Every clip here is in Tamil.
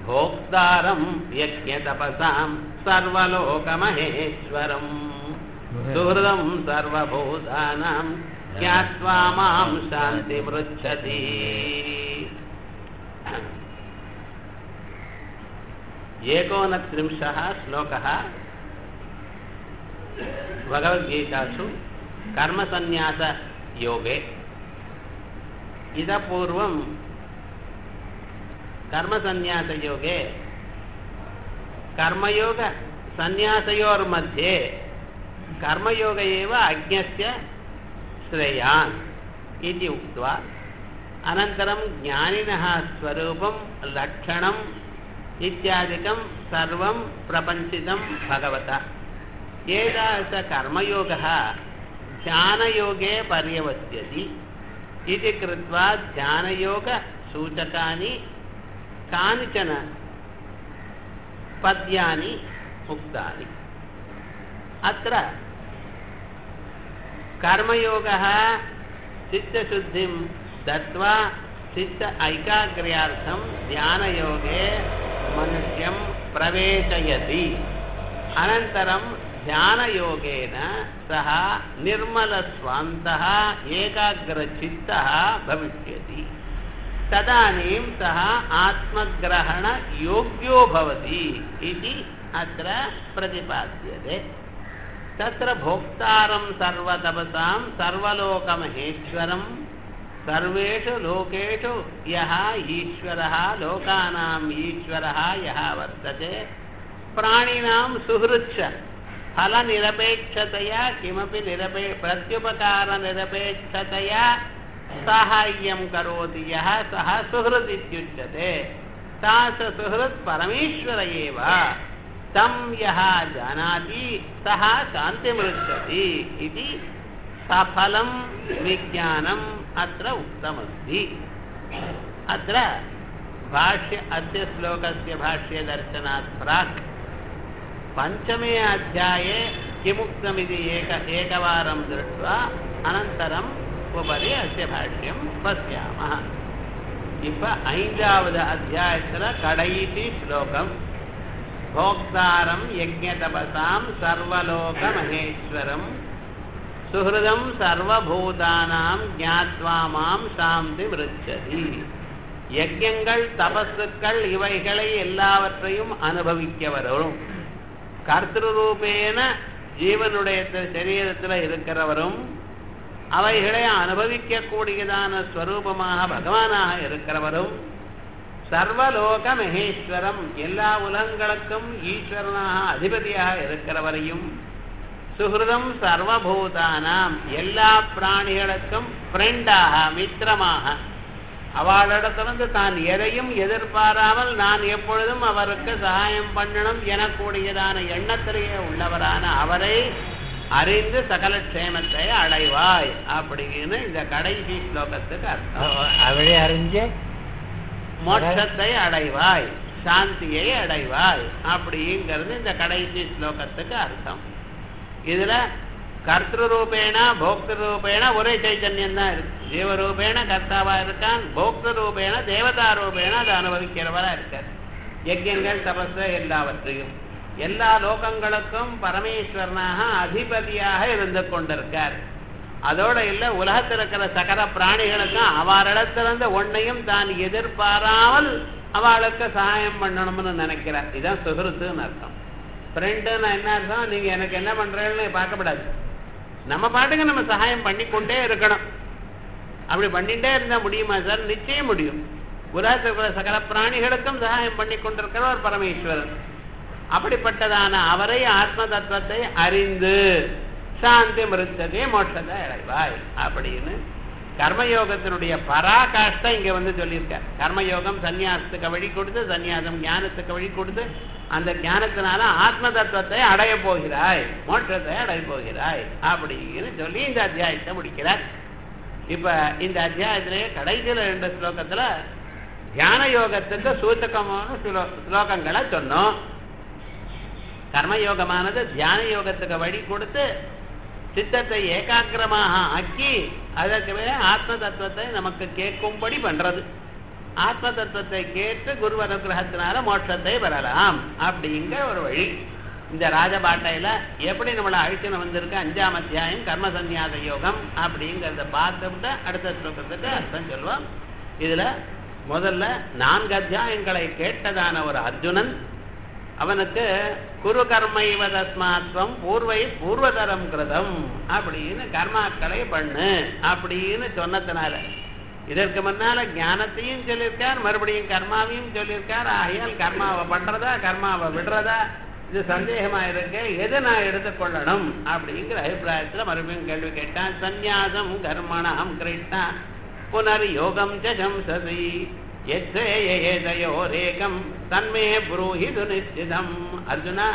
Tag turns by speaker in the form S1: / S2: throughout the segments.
S1: भोक्तारं यज्ञतपसां सर्वलोकमहेश्वरं सुहृदं सर्वभूतानां ज्ञात्वा मां शान्तिमृच्छति। एकोनत्रिंशः श्लोकः भगवद्गीतासु कर्मसन्न्यासयोगे। इतः पूर्वं कर्मसन्न्यासयोगे कर्मयोग सन्न्यासयोर्मध्ये कर्मयोग एव अज्ञस्य श्रेयान् इति उक्त्वा अनन्तरं ज्ञानिनः स्वरूपं लक्षणम् इत्यादिकं सर्वं प्रपञ्चितं भगवता। एतादृश कर्मयोगः ध्यानयोगे पर्यवस्यति इति कृत्वा ध्यानयोगसूचकानि कानिचन पद्यानि उक्तानि। अत्र कर्मयोगः चित्तशुद्धिं दत्वा चित्त ऐकाग्र्यार्थं ध्यानयोगे मनुष्यं प्रवेशयति। अनन्तरं ध्यानयोगेन सः निर्मलस्वान्तः एकाग्रचित्तः भविष्यति। तदानीं सः आत्मग्रहणयोग्यो भवति इति अत्र प्रतिपाद्यते। तत्र भोक्तारं सर्वतपसां सर्वलोकमहेश्वरं सर्वेषु लोकेषु यः ईश्वरः लोकानाम् ईश्वरः यः वर्तते प्राणिनां सुहृच्च फलनिरपेक्षतया किमपि प्रत्युपकारनिरपेक्षतया साहाय्यं करोति यः सः सुहृत् इत्युच्यते। सा स सुहृत् परमेश्वर एव। तं यः जानाति सः शान्तिमृच्छति इति सफलं विज्ञानम् अत्र उक्तमस्ति। अत्र अस्य श्लोकस्य भाष्यदर्शनात् प्राक् पञ्चमे अध्याये किमुक्तमिति एकवारं दृष्ट्वा अनन्तरम् उपरि अस्य भाष्यं पश्यामः। इप्प ऐन्दावद् अध्यायस्य कடைசி श्लोकम् भोक्तारं यज्ञतपसां सर्वलोकमहेश्वरं सुहृदं सर्वभूतानां ज्ञात्वा मां शान्तिमृच्छति। யஜ்ஞங்கள் தபசுக்கள் இவைகளை எல்லாவற்றையும் அனுபவிக்கவரும் கர்த்தரூபேன ஜீவனுடைய சரீரத்தில் இருக்கிறவரும் அவைகளை அனுபவிக்கக்கூடியதான ஸ்வரூபமாக பகவானாக இருக்கிறவரும் சர்வலோக மகேஸ்வரம் எல்லா உலகங்களுக்கும் ஈஸ்வரனாக அதிபதியாக இருக்கிறவரையும் சுஹ்ருதம் சர்வபூதானாம் எல்லா பிராணிகளுக்கும் ஃப்ரெண்டாக மித்திரமாக அவளிடத்திலிருந்து தான் எதையும் எதிர்பாராமல் நான் எப்பொழுதும் அவருக்கு சகாயம் பண்ணணும் எனக்கூடியதான எண்ணத்திலேயே உள்ளவரான அவரை அறிந்து சகல க்ஷேமத்தை அடைவாய் அப்படின்னு இந்த கடைசி ஸ்லோகத்துக்கு அர்த்தம்.
S2: அவளை அறிஞ்சு
S1: மோட்சத்தை அடைவாய் சாந்தியை அடைவாய் அப்படிங்கிறது இந்த கடைசி ஸ்லோகத்துக்கு அர்த்தம். இதுல கர்த்தரூபேண போக்திரூபேண ஒரே சைத்தன்யம் தான் இருக்கு. ஜீவரூபேண கர்த்தாவா இருக்கான், போக்திரூபேண தேவதா ரூபேண அதை அனுபவிக்கிறவரா இருக்கார். யஜ்யங்கள் தபஸ் எல்லாவற்றையும் எல்லா லோகங்களுக்கும் பரமேஸ்வரனாக அதிபதியாக இருந்து கொண்டிருக்கார். அதோட இல்ல உலகத்தில் இருக்கிற சகல பிராணிகளுக்கும் அவரிடத்திலிருந்து ஒன்னையும் தான் எதிர்பாராமல் அவளுக்கு சகாயம் பண்ணணும்னு நினைக்கிறார். இதுதான் சுஹൃத்துன்னு அர்த்தம். ஃப்ரெண்டுன்னு என்ன அர்த்தம்? நீங்க எனக்கு என்ன பண்றீங்கன்னு பார்க்கப்படாது, நம்ம பாட்டுக்கு நம்ம சகாயம் பண்ணிக்கொண்டே இருக்கணும். அப்படி பண்ணிட்டே இருந்தா முடியுமா சார்? நிச்சயம் முடியும். உலகத்தில் இருக்கிற சகல பிராணிகளுக்கும் சகாயம் பண்ணி கொண்டிருக்கிறவர் பரமேஸ்வரன். அப்படிப்பட்டதான அவரை ஆத்ம தத்துவத்தை அறிந்து சாந்தி மிருத்ததே மோட்சத்தை அடைவாய் அப்படின்னு கர்மயோகத்தினுடைய பராகாஷ்டை இங்க வந்து சொல்லியிருக்கார். கர்மயோகம் சன்னியாசத்துக்கு வழி கொடுத்து, சன்னியாசம் ஞானத்துக்கு வழி கொடுத்து, அந்த ஞானத்தினால ஆத்ம தத்துவத்தை அடைய போகிறாய், மோட்சத்தை அடைய போகிறாய் அப்படின்னு சொல்லி இந்த அத்தியாயத்தை முடிக்கிறார். இப்ப இந்த அத்தியாயத்திலேயே கடைசியில 2 ஸ்லோகத்துல தியான யோகத்துக்கு சூச்சகமான ஸ்லோகங்களை சொன்னோம். கர்மயோகமானது தியான யோகத்துக்கு வழி கொடுத்து சித்தத்தை ஏகாகிரமாக ஆக்கி அதற்கு ஆத்ம தத்துவத்தை நமக்கு கேட்கும்படி பண்றது. ஆத்ம தத்துவத்தை கேட்டு குரு அனுகிரகத்தினால மோட்சத்தை பெறலாம் அப்படிங்கிற ஒரு வழி. இந்த ராஜபாட்டையில எப்படி நம்மளை அழிச்சுன்னு வந்திருக்கு 5ஆம் அத்தியாயம் கர்ம சந்நியாச யோகம் அப்படிங்கிறத பார்த்துட்டு அடுத்த ஸ்லோகத்துக்கு அர்த்தம் சொல்லுவோம். இதுல முதல்ல 4 அத்தியாயங்களை கேட்டதான ஒரு அர்ஜுனன் அவனுக்கு குரு கர்மைவ தஸ்மாத்வம் பூர்வதரம் கிருதம் அப்படின்னு கர்மாக்களை பண்ணு அப்படின்னு சொன்னதுனால இதற்கு முன்னால ஞானத்தையும் சொல்லியிருக்கார், மறுபடியும் கர்மாவையும் சொல்லியிருக்கார். ஆகையால் கர்மாவை பண்றதா கர்மாவை விடுறதா இது சந்தேகமா இருக்கு, எது நான் எடுத்துக்கொள்ளணும் அப்படிங்கிற அபிப்பிராயத்துல மறுபடியும் கேள்வி கேட்டான். சந்நியாசம் கர்மணம் கிருஷ்ணா புனர் யோகம் சம்சதி ஏதையோரேகம் தன்மே புரோஹிது நிச்சிதம். அர்ஜுனா,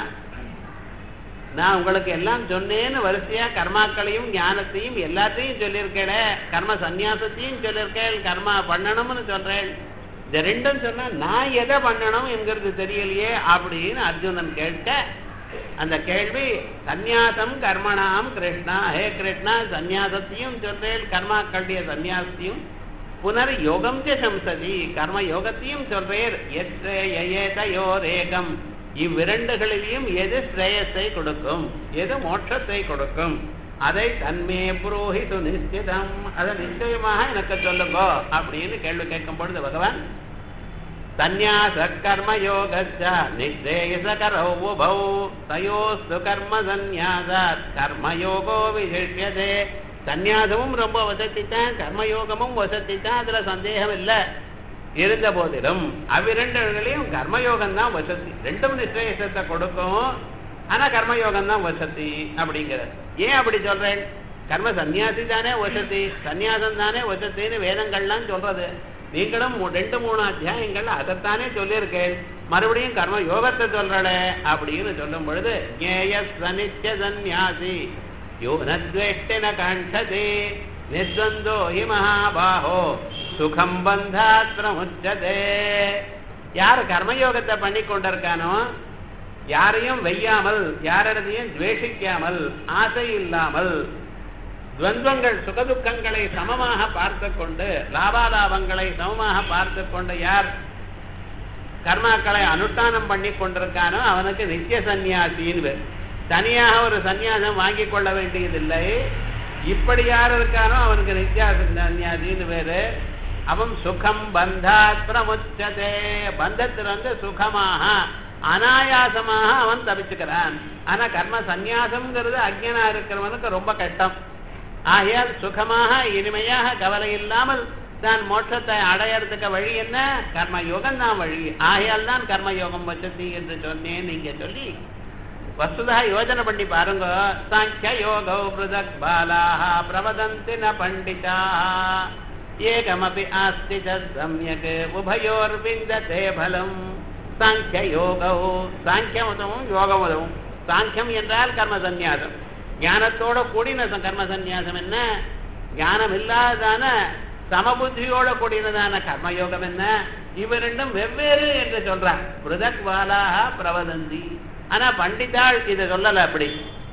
S1: நான் உங்களுக்கு எல்லாம் சொன்னேன்னு வரிசையா கர்மாக்களையும் ஞானத்தையும் எல்லாத்தையும் சொல்லியிருக்கேன், கர்ம சந்நியாசத்தையும் சொல்லியிருக்கேன், கர்மா பண்ணணும்னு சொல்றேன். இந்த ரெண்டும் சொன்னா நான் எதை பண்ணணும் என்கிறது தெரியலையே அப்படின்னு அர்ஜுனன் கேட்க அந்த கேள்வி சந்நியாசம் கர்மணாம் கிருஷ்ணா, ஹே கிருஷ்ணா சந்நியாசத்தையும் சொல்றேன் கர்மாக்களுடைய சந்நியாசத்தையும் புனர் யோகம் சம்சதி கர்ம யோகத்தையும் சொல்றேன். ஏதையோரேகம் இவ்விரண்டுகளிலையும் எது ஸ்ரேயஸை கொடுக்கும் எது மோட்சத்தை கொடுக்கும் அதை தன்மே புரோஹிது நிச்சிதம் அதை நிச்சயமாக எனக்கு சொல்லுங்க அப்படின்னு கேள்வி கேட்கும் பொழுது பகவான் சந்நியாச கர்மயோகச்ச நிஸ்ரேயசகரௌ உபௌ தயோஸ்து கர்ம சந்நியாசாத் கர்மயோகோ விசிஷ்யதே. சந்நியாசமும் ரொம்ப வசதித்தான், கர்மயோகமும் வசதித்தான், அதுல சந்தேகம் இல்லை. இருந்த போதிலும் அவ்விரண்டுகளையும் கர்மயோகம் தான் வசதி. ரெண்டும் நிஸ்ரேயசத்தை கொடுக்கும், ஆனா கர்மயோகம் தான் வசதி அப்படிங்கிறது. ஏன் அப்படி சொல்றேன்? கர்ம சந்நியாசி தானே வசதி, சந்நியாசம் தானே வசத்தின்னு வேதங்கள்லாம் சொல்றது. நீங்களும் 2-3 அத்தியாயங்கள் அதைத்தானே சொல்லியிருக்கேன், மறுபடியும் கர்ம யோகத்தை சொல்றல அப்படின்னு சொல்லும் பொழுது நித்திய சந்நியாசி யோனத்வேஷ்டின காண்டதே நித்வந்தோ ஹி மகாபாஹோ சுகம் பந்தாத்ரமுச்சதே. யார் கர்மயோகத்தை பண்ணி கொண்டிருக்கானோ, யாரையும் வெய்யாமல் யாரிடத்தையும் துவேஷிக்காமல் ஆசை இல்லாமல் துவந்தங்கள் சுகதுக்கங்களை சமமாக பார்த்து கொண்டு லாபாலாபங்களை சமமாக பார்த்து கொண்டு யார் கர்மாக்களை அனுஷ்டானம் பண்ணி கொண்டிருக்கானோ அவனுக்கு நித்திய சந்நியாசின்னு. தனியாக ஒரு சந்நியாசம் வாங்கி கொள்ள வேண்டியதில்லை. இப்படி யார் இருக்கானோ அவனுக்கு நித்திய சந்நியாசின்னு பேரு. அவன் சுகம் பந்தாத்ரமுச்சதே பந்தத்திலிருந்து சுகமாக அனாயாசமாக அவன் தவிச்சுக்கிறான். ஆனா கர்ம சந்நியாசம்ங்கிறது அஜ்ஞனா இருக்கிறவனுக்கு ரொம்ப கஷ்டம். ஆகையால் சுகமாக இனிமையாக கவலை இல்லாமல் தான் மோட்சத்தை அடையறதுக்கு வழி என்ன? கர்மயோகம் தான் வழி. ஆகையால் தான் கர்மயோகம் வசதி என்று சொன்னேன். நீங்க சொல்லி வஸ்துதா யோஜனை பண்ணி பாருங்க. சாங்கிய யோகோ பிருதக் பாலாஹ பிரவதந்தி ந பண்டிதா ஏகமபி ஆஸ்தி சம்யக் உபயோர் விந்ததே பலம். சாங்கிய யோகோ சாங்கியம் உதவும் யோகம் உதவும். சாங்கியம் என்றால் கர்ம சந்நியாசம், ஞானத்தோட கூடின கர்ம சந்நியாசம் என்ன? ஞானம் இல்லாததான சமபுத்தியோட கூடினதான கர்மயோகம் என்ன? இவ ரெண்டும் வெவ்வேறு என்று சொல்றான். பிருதக் பாலாஹ பிரவதந்தி. ஆனா பண்டிதாள் இதை சொல்லல. அப்படி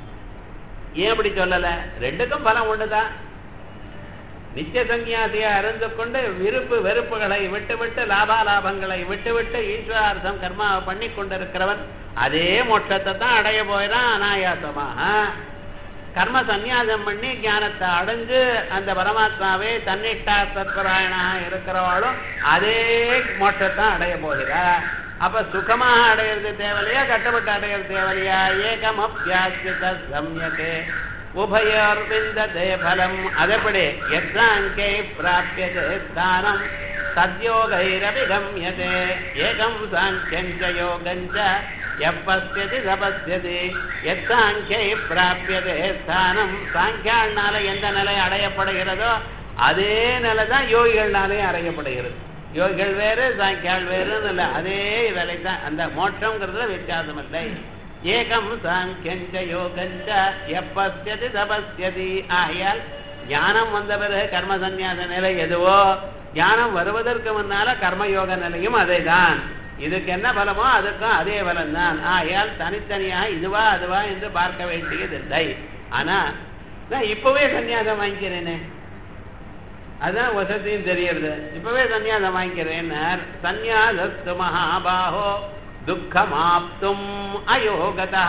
S1: ஏன் அப்படி சொல்லல? ரெண்டுக்கும் பலம் ஒண்ணுதான். நித்திய சந்நியாசியா இருந்து கொண்டு விருப்பு வெறுப்புகளை விட்டுவிட்டு லாபாலாபங்களை விட்டுவிட்டு ஈஸ்வரார்த்தம் கர்மாவை பண்ணி கொண்டிருக்கிறவன் அதே மோட்சத்தை தான் அடைய போயிடான் அனாயாசமாக. கர்ம சந்நியாசம் பண்ணி ஞானத்தை அடைஞ்சு அந்த பரமாத்மாவே தன்னிஷ்டா தத்பராயணாக இருக்கிறவாளும் அதே மோட்சத்தான் அடைய போகிறா. அப்ப சுகமாக அடையிறது தேவலையா கட்டப்பட்டு அடையிறது தேவலையா? ஏகம் அப்யாஸ்ய சம்யகே உபயோர் விந்ததே பலம். அதப்படி யத்ராங்கே பிராப்யதே ஸ்தானம் சத்யோகைரபி கம்யதே ஏகம் சாங்கியஞ்ச யோகஞ்ச எப்பஸ்யதி தபஸ்யதி. யத்ராங்கே பிராப்யதே ஸ்தானம் சாங்கியானால எந்த நிலை அடையப்படுகிறதோ அதே நிலை தான் யோகிகள்னாலே அடையப்படுகிறது. யோகிகள் வேறு சாங்கியால் வேறுன்னு இல்லை, அதே வேலை தான். அந்த மோட்சம்ங்கிறதுல வித்தியாசம் இல்லை. ஏகம் சாங்கியஞ்ச யோகஞ்ச எப்பஸ்யதி தபஸ்யதி. ஆகையால் ஞானம் வந்த பிறகு கர்ம சந்நியாச நிலை எதுவோ, ஞானம் வருவதற்கு முன்னால கர்மயோக நிலையும் அதே தான். இதுக்கு என்ன பலமோ அதுக்கும் அதே பலம் தான். ஆகையால் தனித்தனியாக இதுவா அதுவா என்று பார்க்க வேண்டியதில்லை. ஆனா நான் இப்பவே சந்நியாசம் வாங்கிக்கிறேனே, அதான் வசதியும் தெரியறது. இப்பவே சன்னியாசம் வாங்கிக்கிறேன். சன்னியாசஸ்து மகாபாஹோ துக்கமாப்தும் அயோகதா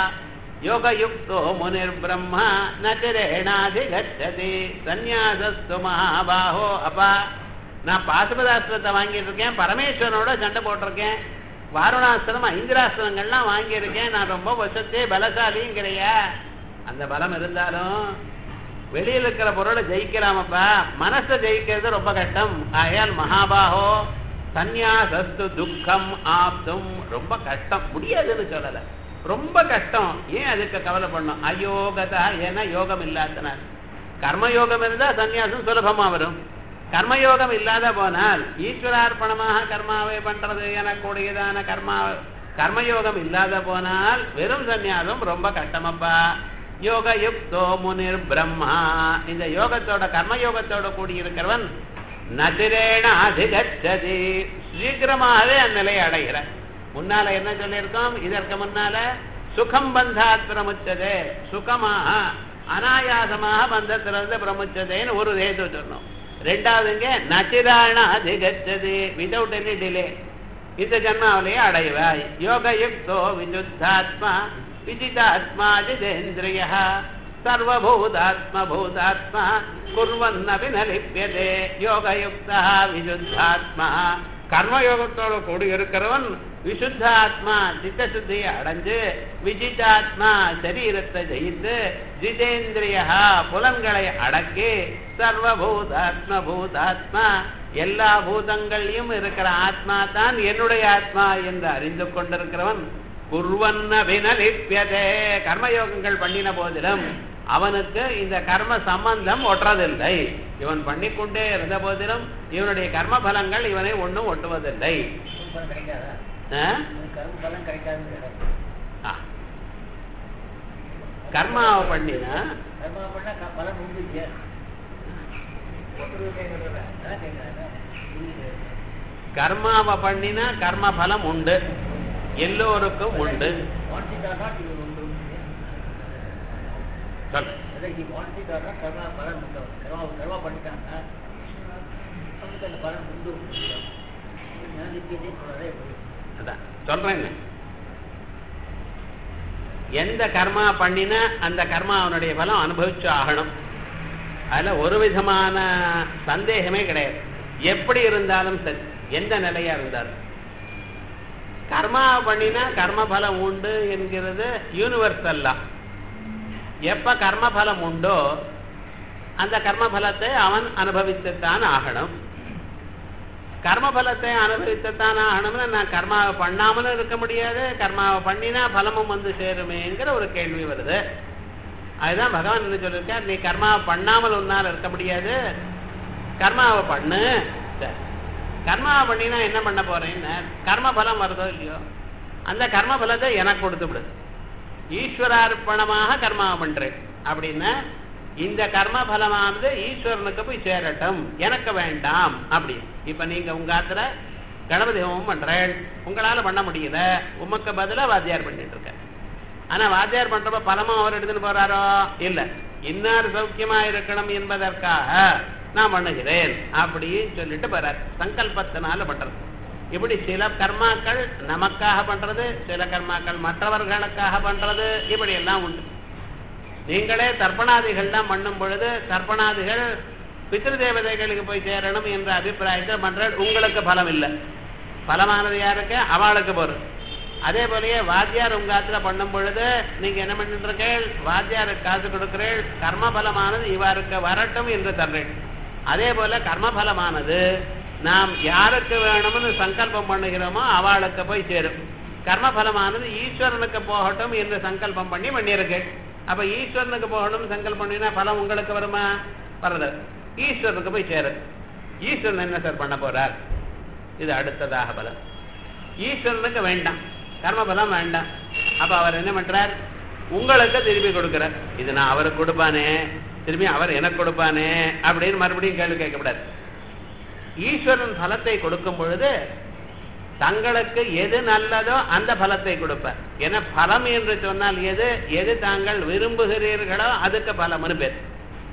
S1: யோகயுக்தோ முனிர் பிரம்மா நதிரேணாதிகச்சதி. சன்னியாசஸ்து மகாபாஹோ. அப்பா நான் பாசுபதாஸ்திரத்தை வாங்கிட்டு இருக்கேன், பரமேஸ்வரனோட சண்டை போட்டிருக்கேன், வாருணாஸ்திரம் இந்திராஸ்திரங்கள்லாம் வாங்கியிருக்கேன், நான் ரொம்ப வசத்தே பலசாலிங்கிறையா. அந்த பலம் இருந்தாலும் வெளியில் இருக்கிற பொருளை ஜெயிக்கலாமப்பா, மனசை ஜெயிக்கிறது ரொம்ப கஷ்டம். ஆயால் மகாபாஹோ சந்நியாசஸ்து துக்கம் ஆப்தும். ரொம்ப கஷ்டம், முடியாதுன்னு சொல்லல, ரொம்ப கஷ்டம். ஏன் அதுக்கு கவலை பண்ணும்? அயோகதா, ஏன்னா யோகம் இல்லாதனால். கர்மயோகம் இருந்தா சன்னியாசம் சுலபமா வரும். கர்மயோகம் இல்லாத போனால் ஈஸ்வரார்ப்பணமாக கர்மாவை பண்றது எனக்கூடியதான கர்மயோகம் இல்லாத போனால் வெறும் சன்னியாசம் ரொம்ப கஷ்டமப்பா. யோகயுக்தோ முனிர் பிரம்மா. இந்த யோகத்தோட கர்மயோகத்தோட கூடியிருக்கிறவன் நதிரேண அதிகச்சதி, சீக்கிரமாகவே அந்நிலையை அடைகிற. முன்னால என்ன சொல்லியிருக்கோம்? இதற்கு முன்னால சுகம் பந்தாத் பிரமுச்சதே, சுகமாக அனாயாசமாக பந்தத்திலிருந்து பிரமுச்சதேன்னு ஒரு ஹேது சொன்னோம். ரெண்டாவதுங்க நதிராண அதிகச்சதி, விதவுட் எனி டிலே இந்த ஜன்மாவிலேயே அடைவாய். யோகயுக்தோ விசுத்தாத்மா விஜிதாத்மா ஜிதேந்திரிய சர்வபூதாத்மா பூதாத்மா குர்வன்னபி நலிப்யதே. யோகயுக்தா விசுத்தாத்மா, கர்மயோகத்தோடு கூடி இருக்கிறவன் விசுத்தாத்மா சித்தசுத்தியை அடைஞ்சு, விஜிதாத்மா சரீரத்தை ஜெயித்து, ஜிதேந்திரியா புலன்களை அடக்கி, சர்வபூதாத்மா பூதாத்மா எல்லா பூதங்களையும் இருக்கிற ஆத்மா தான் என்னுடைய ஆத்மா என்று அறிந்து கொண்டிருக்கிறவன் குர்வன்னபினலிப்யதே. கர்மயோகங்கள் பண்ணின போதிலும் அவனுக்கு இந்த கர்ம சம்பந்தம் ஒட்டுறதில்லை. இவன் பண்ணிக்கொண்டே இருந்த போதிலும் இவனுடைய கர்ம பலங்கள் இவனை ஒன்றும் ஒட்டுவதில்லை. கர்மாவை பண்ணினா கர்மாவை பண்ணினா கர்ம பலம் உண்டு, எல்லோருக்கும் உண்டு. சொல்றேங்க, எந்த கர்மா பண்ணினா அந்த கர்மா அவனுடைய பலம் அனுபவிச்சு ஆகணும். அதுல ஒரு விதமான சந்தேகமே கிடையாது. எப்படி இருந்தாலும் சரி, எந்த நிலையா இருந்தாலும் கர்மா பண்ணினா கர்ம பலம் உண்டு என்கிறது யூனிவர்சல்லா. எப்ப கர்ம பலம் உண்டோ அந்த கர்ம பலத்தை அவன் அனுபவித்துத்தான் ஆகணும். கர்ம பலத்தை அனுபவித்துத்தான் ஆகணும்னு நான் கர்மாவை பண்ணாமலும் இருக்க முடியாது, கர்மாவை பண்ணினா பலமும் வந்து சேருமேங்கிற ஒரு கேள்வி வருது. அதுதான் பகவான் என்ன சொல்லியிருக்கார், நீ கர்மாவை பண்ணாமல் உன்னால் இருக்க முடியாது, கர்மாவை பண்ணு. கர்மாவை பண்ணினா என்ன பண்ண போறேன்னு கர்ம பலம் வருதோ இல்லையோ அந்த கர்ம பலத்தை எனக்கு கொடுத்து விடு. ஈஸ்வரார்ப்பணமாக கர்மாவை பண்றேன் அப்படின்னா இந்த கர்ம பலமானது ஈஸ்வரனுக்கு போய் சேரட்டும், எனக்கு வேண்டாம். அப்படி இப்ப நீங்க உங்க ஆத்துல கணபதி ஹோமம் பண்றேன், உங்களால பண்ண முடியல, உமக்கு பதிலா வாத்தியார் பண்ணிட்டு இருக்க. ஆனா வாத்தியார் பண்றப்ப பலமும் அவர் எடுத்துட்டு போறாரோ இல்ல, இன்னார் சௌக்கியமா இருக்கணும் என்பதற்காக நான் பண்ணுகிறேன் அப்படின்னு சொல்லிட்டு போறார். சங்கல்பத்தினால பண்றது. இப்படி சில கர்மாக்கள் நமக்காக பண்றது, சில கர்மாக்கள் மற்றவர்களுக்காக பண்றது, இப்படி எல்லாம் உண்டு. நீங்களே தர்ப்பணாதிகள்லாம் பண்ணும் பொழுது தர்ப்பணாதிகள் பித்ரு தேவதைகளுக்கு போய் சேரணும் என்ற அபிப்பிராயத்தில் பண்ற, உங்களுக்கு பலம் இல்லை. பலமானது யாருக்கு? அவளுக்கு போறது. அதே போலயே வாத்தியார் உங்க ஆத்துல பண்ணும் பொழுது நீங்க என்ன பண்ணிட்டு இருக்கீள்? வாத்தியாருக்கு காசு கொடுக்கிறீள், கர்ம பலமானது இவருக்கு வரட்டும் என்று தர்றேன். அதே போல கர்ம பலமானது நாம் யாருக்கு வேணும்னு சங்கல்பம் பண்ணுகிறோமோ அவளுக்கு போய் சேரும். கர்ம பலமானது ஈஸ்வரனுக்கு போகட்டும் என்று சங்கல்பம் பண்ணியிருக்கு. அப்ப ஈஸ்வரனுக்கு போகணும் சங்கல்பம் பண்ணினா பலம் உங்களுக்கு வருமா? வர்றது ஈஸ்வரனுக்கு போய் சேரும். ஈஸ்வரன் என்ன சார் பண்ண போறார்? இது அடுத்ததாக பலம். ஈஸ்வரனுக்கு வேண்டாம், கர்ம பலம் வேண்டாம். அப்ப அவர் என்ன பண்றார்? உங்களுக்கு திருப்பி கொடுக்கிறார். இது நான் அவருக்கு கொடுப்பானே, திரும்பி அவர் எனக்கு கொடுப்பானே அப்படின்னு மறுபடியும் கேள்வி கேட்கக்கூடாது. ஈஸ்வரன் பலத்தை கொடுக்கும் பொழுது தங்களுக்கு எது நல்லதோ அந்த பலத்தை கொடுப்பார். ஏன்னா பலம் என்று சொன்னால் எது தாங்கள் விரும்புகிறீர்களோ அதுக்கு பலம்னு பேர்.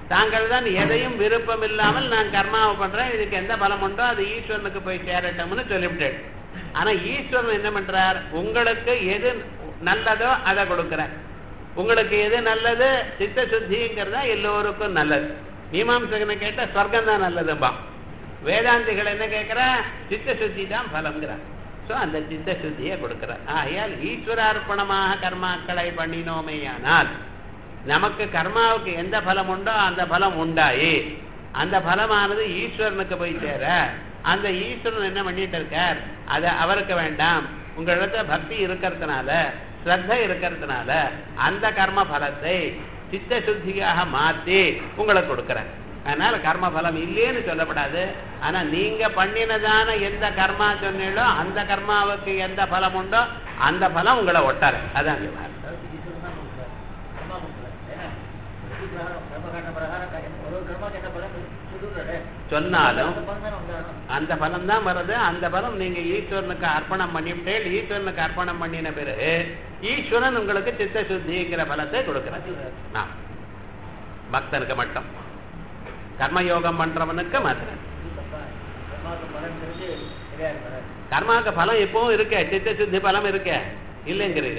S1: தாங்கள் தான் எதையும் விருப்பம் இல்லாமல் நான் கர்மாவை பண்றேன், இதுக்கு எந்த பலம் உண்டோ அது ஈஸ்வரனுக்கு போய் சேரட்டும்னு சொல்லிவிட்டேன். ஆனா ஈஸ்வரன் என்ன பண்றார், உங்களுக்கு எது நல்லதோ அதை கொடுக்கிறார். உங்களுக்கு எது நல்லது, சித்த சுத்திங்கிறதா எல்லோருக்கும் நல்லது. மீமாம்சகனை கேட்டா ஸ்வர்க்கம் தான் நல்லதும்பா. வேதாந்திகள் என்ன கேட்கிற, சித்த சுத்தி தான் பலம்ங்கிறார். சோ அந்த சித்த சுத்தியை கொடுக்கிறார். ஆகையால் ஈஸ்வரார்ப்பணமாக கர்மாக்களை பண்ணினோமேயானால் நமக்கு கர்மாவுக்கு எந்த பலம் உண்டோ அந்த பலம் உண்டாயி அந்த பலமானது ஈஸ்வரனுக்கு போய் சேர, அந்த ஈஸ்வரன் என்ன பண்ணிட்டு இருக்கார், அது அவருக்கு வேண்டாம். உங்களிடத்துல பக்தி இருக்கிறதுனால, ஸ்ரத்த இருக்கிறதுனால அந்த கர்ம பலத்தை சித்த சுத்தியாக மாற்றி உங்களுக்கு கொடுக்கிறார். அதனால கர்ம பலம் இல்லைன்னு சொல்லப்படாது. ஆனா நீங்க பண்ணினதான எந்த கர்மா சொன்னீங்களோ அந்த கர்மாவுக்கு எந்த பலம் உண்டோ அந்த பலம் உங்களை ஒட்டாரு. அதான் சொன்னாலும் அந்த பலம் தான் வருது. அந்த பலம் நீங்க ஈஸ்வரனுக்கு அர்ப்பணம் பண்ணிவிட்டே, ஈஸ்வரனுக்கு அர்ப்பணம் பண்ணின பிறகு ஈஸ்வரன் உங்களுக்கு சித்த சுத்திங்கிற பலத்தை கொடுக்கிறார். பக்தனுக்கு மட்டும், கர்மயோகம் பண்றவனுக்கு மாத்திரம். கர்மாவுக்கு பலம் எப்பவும் இருக்க, சித்த சுத்தி பலம் இருக்க இல்லைங்கிறீங்க.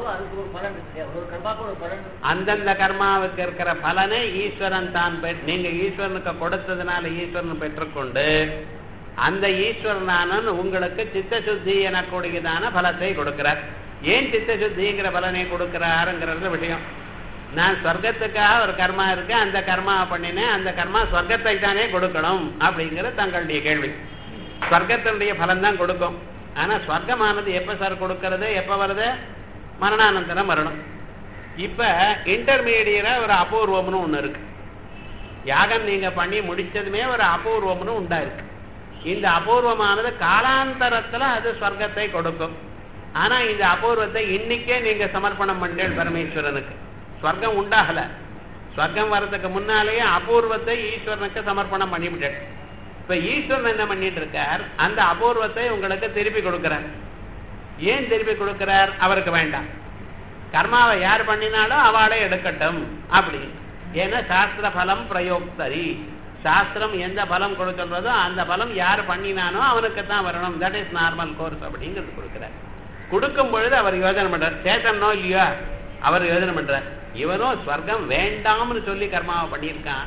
S1: அந்தந்த கர்மாவுக்கு இருக்கிற பலனை ஈஸ்வரன் தான் நீங்க ஈஸ்வரனுக்கு கொடுத்ததுனால ஈஸ்வரன் பெற்றுக்கொண்டு அந்த ஈஸ்வரனான உங்களுக்கு சித்த சுத்தி எனக்கூடியதான பலத்தை கொடுக்கிறார். ஏன் சித்த சுத்திங்கிற பலனை கொடுக்கிறாருங்கிறது விஷயம். நான் சொர்க்கத்துக்காக ஒரு கர்மா இருக்கு, அந்த கர்மா பண்ணினேன், அந்த கர்மா சொர்க்கத்தை தானே கொடுக்கணும் அப்படிங்கிற தங்களுடைய கேள்வி. சொர்க்கத்தினுடைய பலன் தான் கொடுக்கும். ஆனா சொர்க்கமானது எப்ப சார் கொடுக்கறது, எப்ப வருது, மரணானந்தரம் வரணும். இப்ப இன்டர்மீடியரா ஒரு அபூர்வம்னு ஒண்ணு இருக்கு. யாகம் நீங்க பண்ணி முடிச்சதுமே ஒரு அபூர்வம்னு உண்டா இருக்கு. இந்த அபூர்வமானது காலாந்தரத்துல அது சொர்க்கத்தை கொடுக்கும். ஆனா இந்த அபூர்வத்தை இன்னைக்கே நீங்க சமர்ப்பணம் பண்ணேன் பரமேஸ்வரனுக்கு, சொர்க்கம் உண்டாகல. சொர்க்கம் வர்றதுக்கு முன்னாலேயே அபூர்வத்தை ஈஸ்வரனுக்கு சமர்ப்பணம் பண்ணிவிட்டேன். இப்ப ஈஸ்வரன் என்ன பண்ணிட்டு இருக்கார், அந்த அபூர்வத்தை உங்களுக்கு திருப்பி கொடுக்கிறார். ஏன் திருப்பி கொடுக்கிறார், அவருக்கு வேண்டாம். கர்மாவை யார் பண்ணினாலும் அவளை எடுக்கட்டும் அப்படி. ஏன்னா சாஸ்திர பலம் பிரயோக்தரி, சாஸ்திரம் எந்த பலம் கொடுக்கின்றதோ அந்த பலம் யார் பண்ணினானோ அவனுக்கு தான் வரணும். தட் இஸ் நார்மல் கோர்ஸ் அப்படிங்கிறது கொடுக்கிறார். கொடுக்கும் பொழுது அவர் யோஜனை பண்றார், சேத்தனோ இல்லையோ அவர் யோஜனை பண்றார். இவனோ ஸ்வர்க்கம் வேண்டாம்னு சொல்லி கர்மாவை பண்ணியிருக்கான்.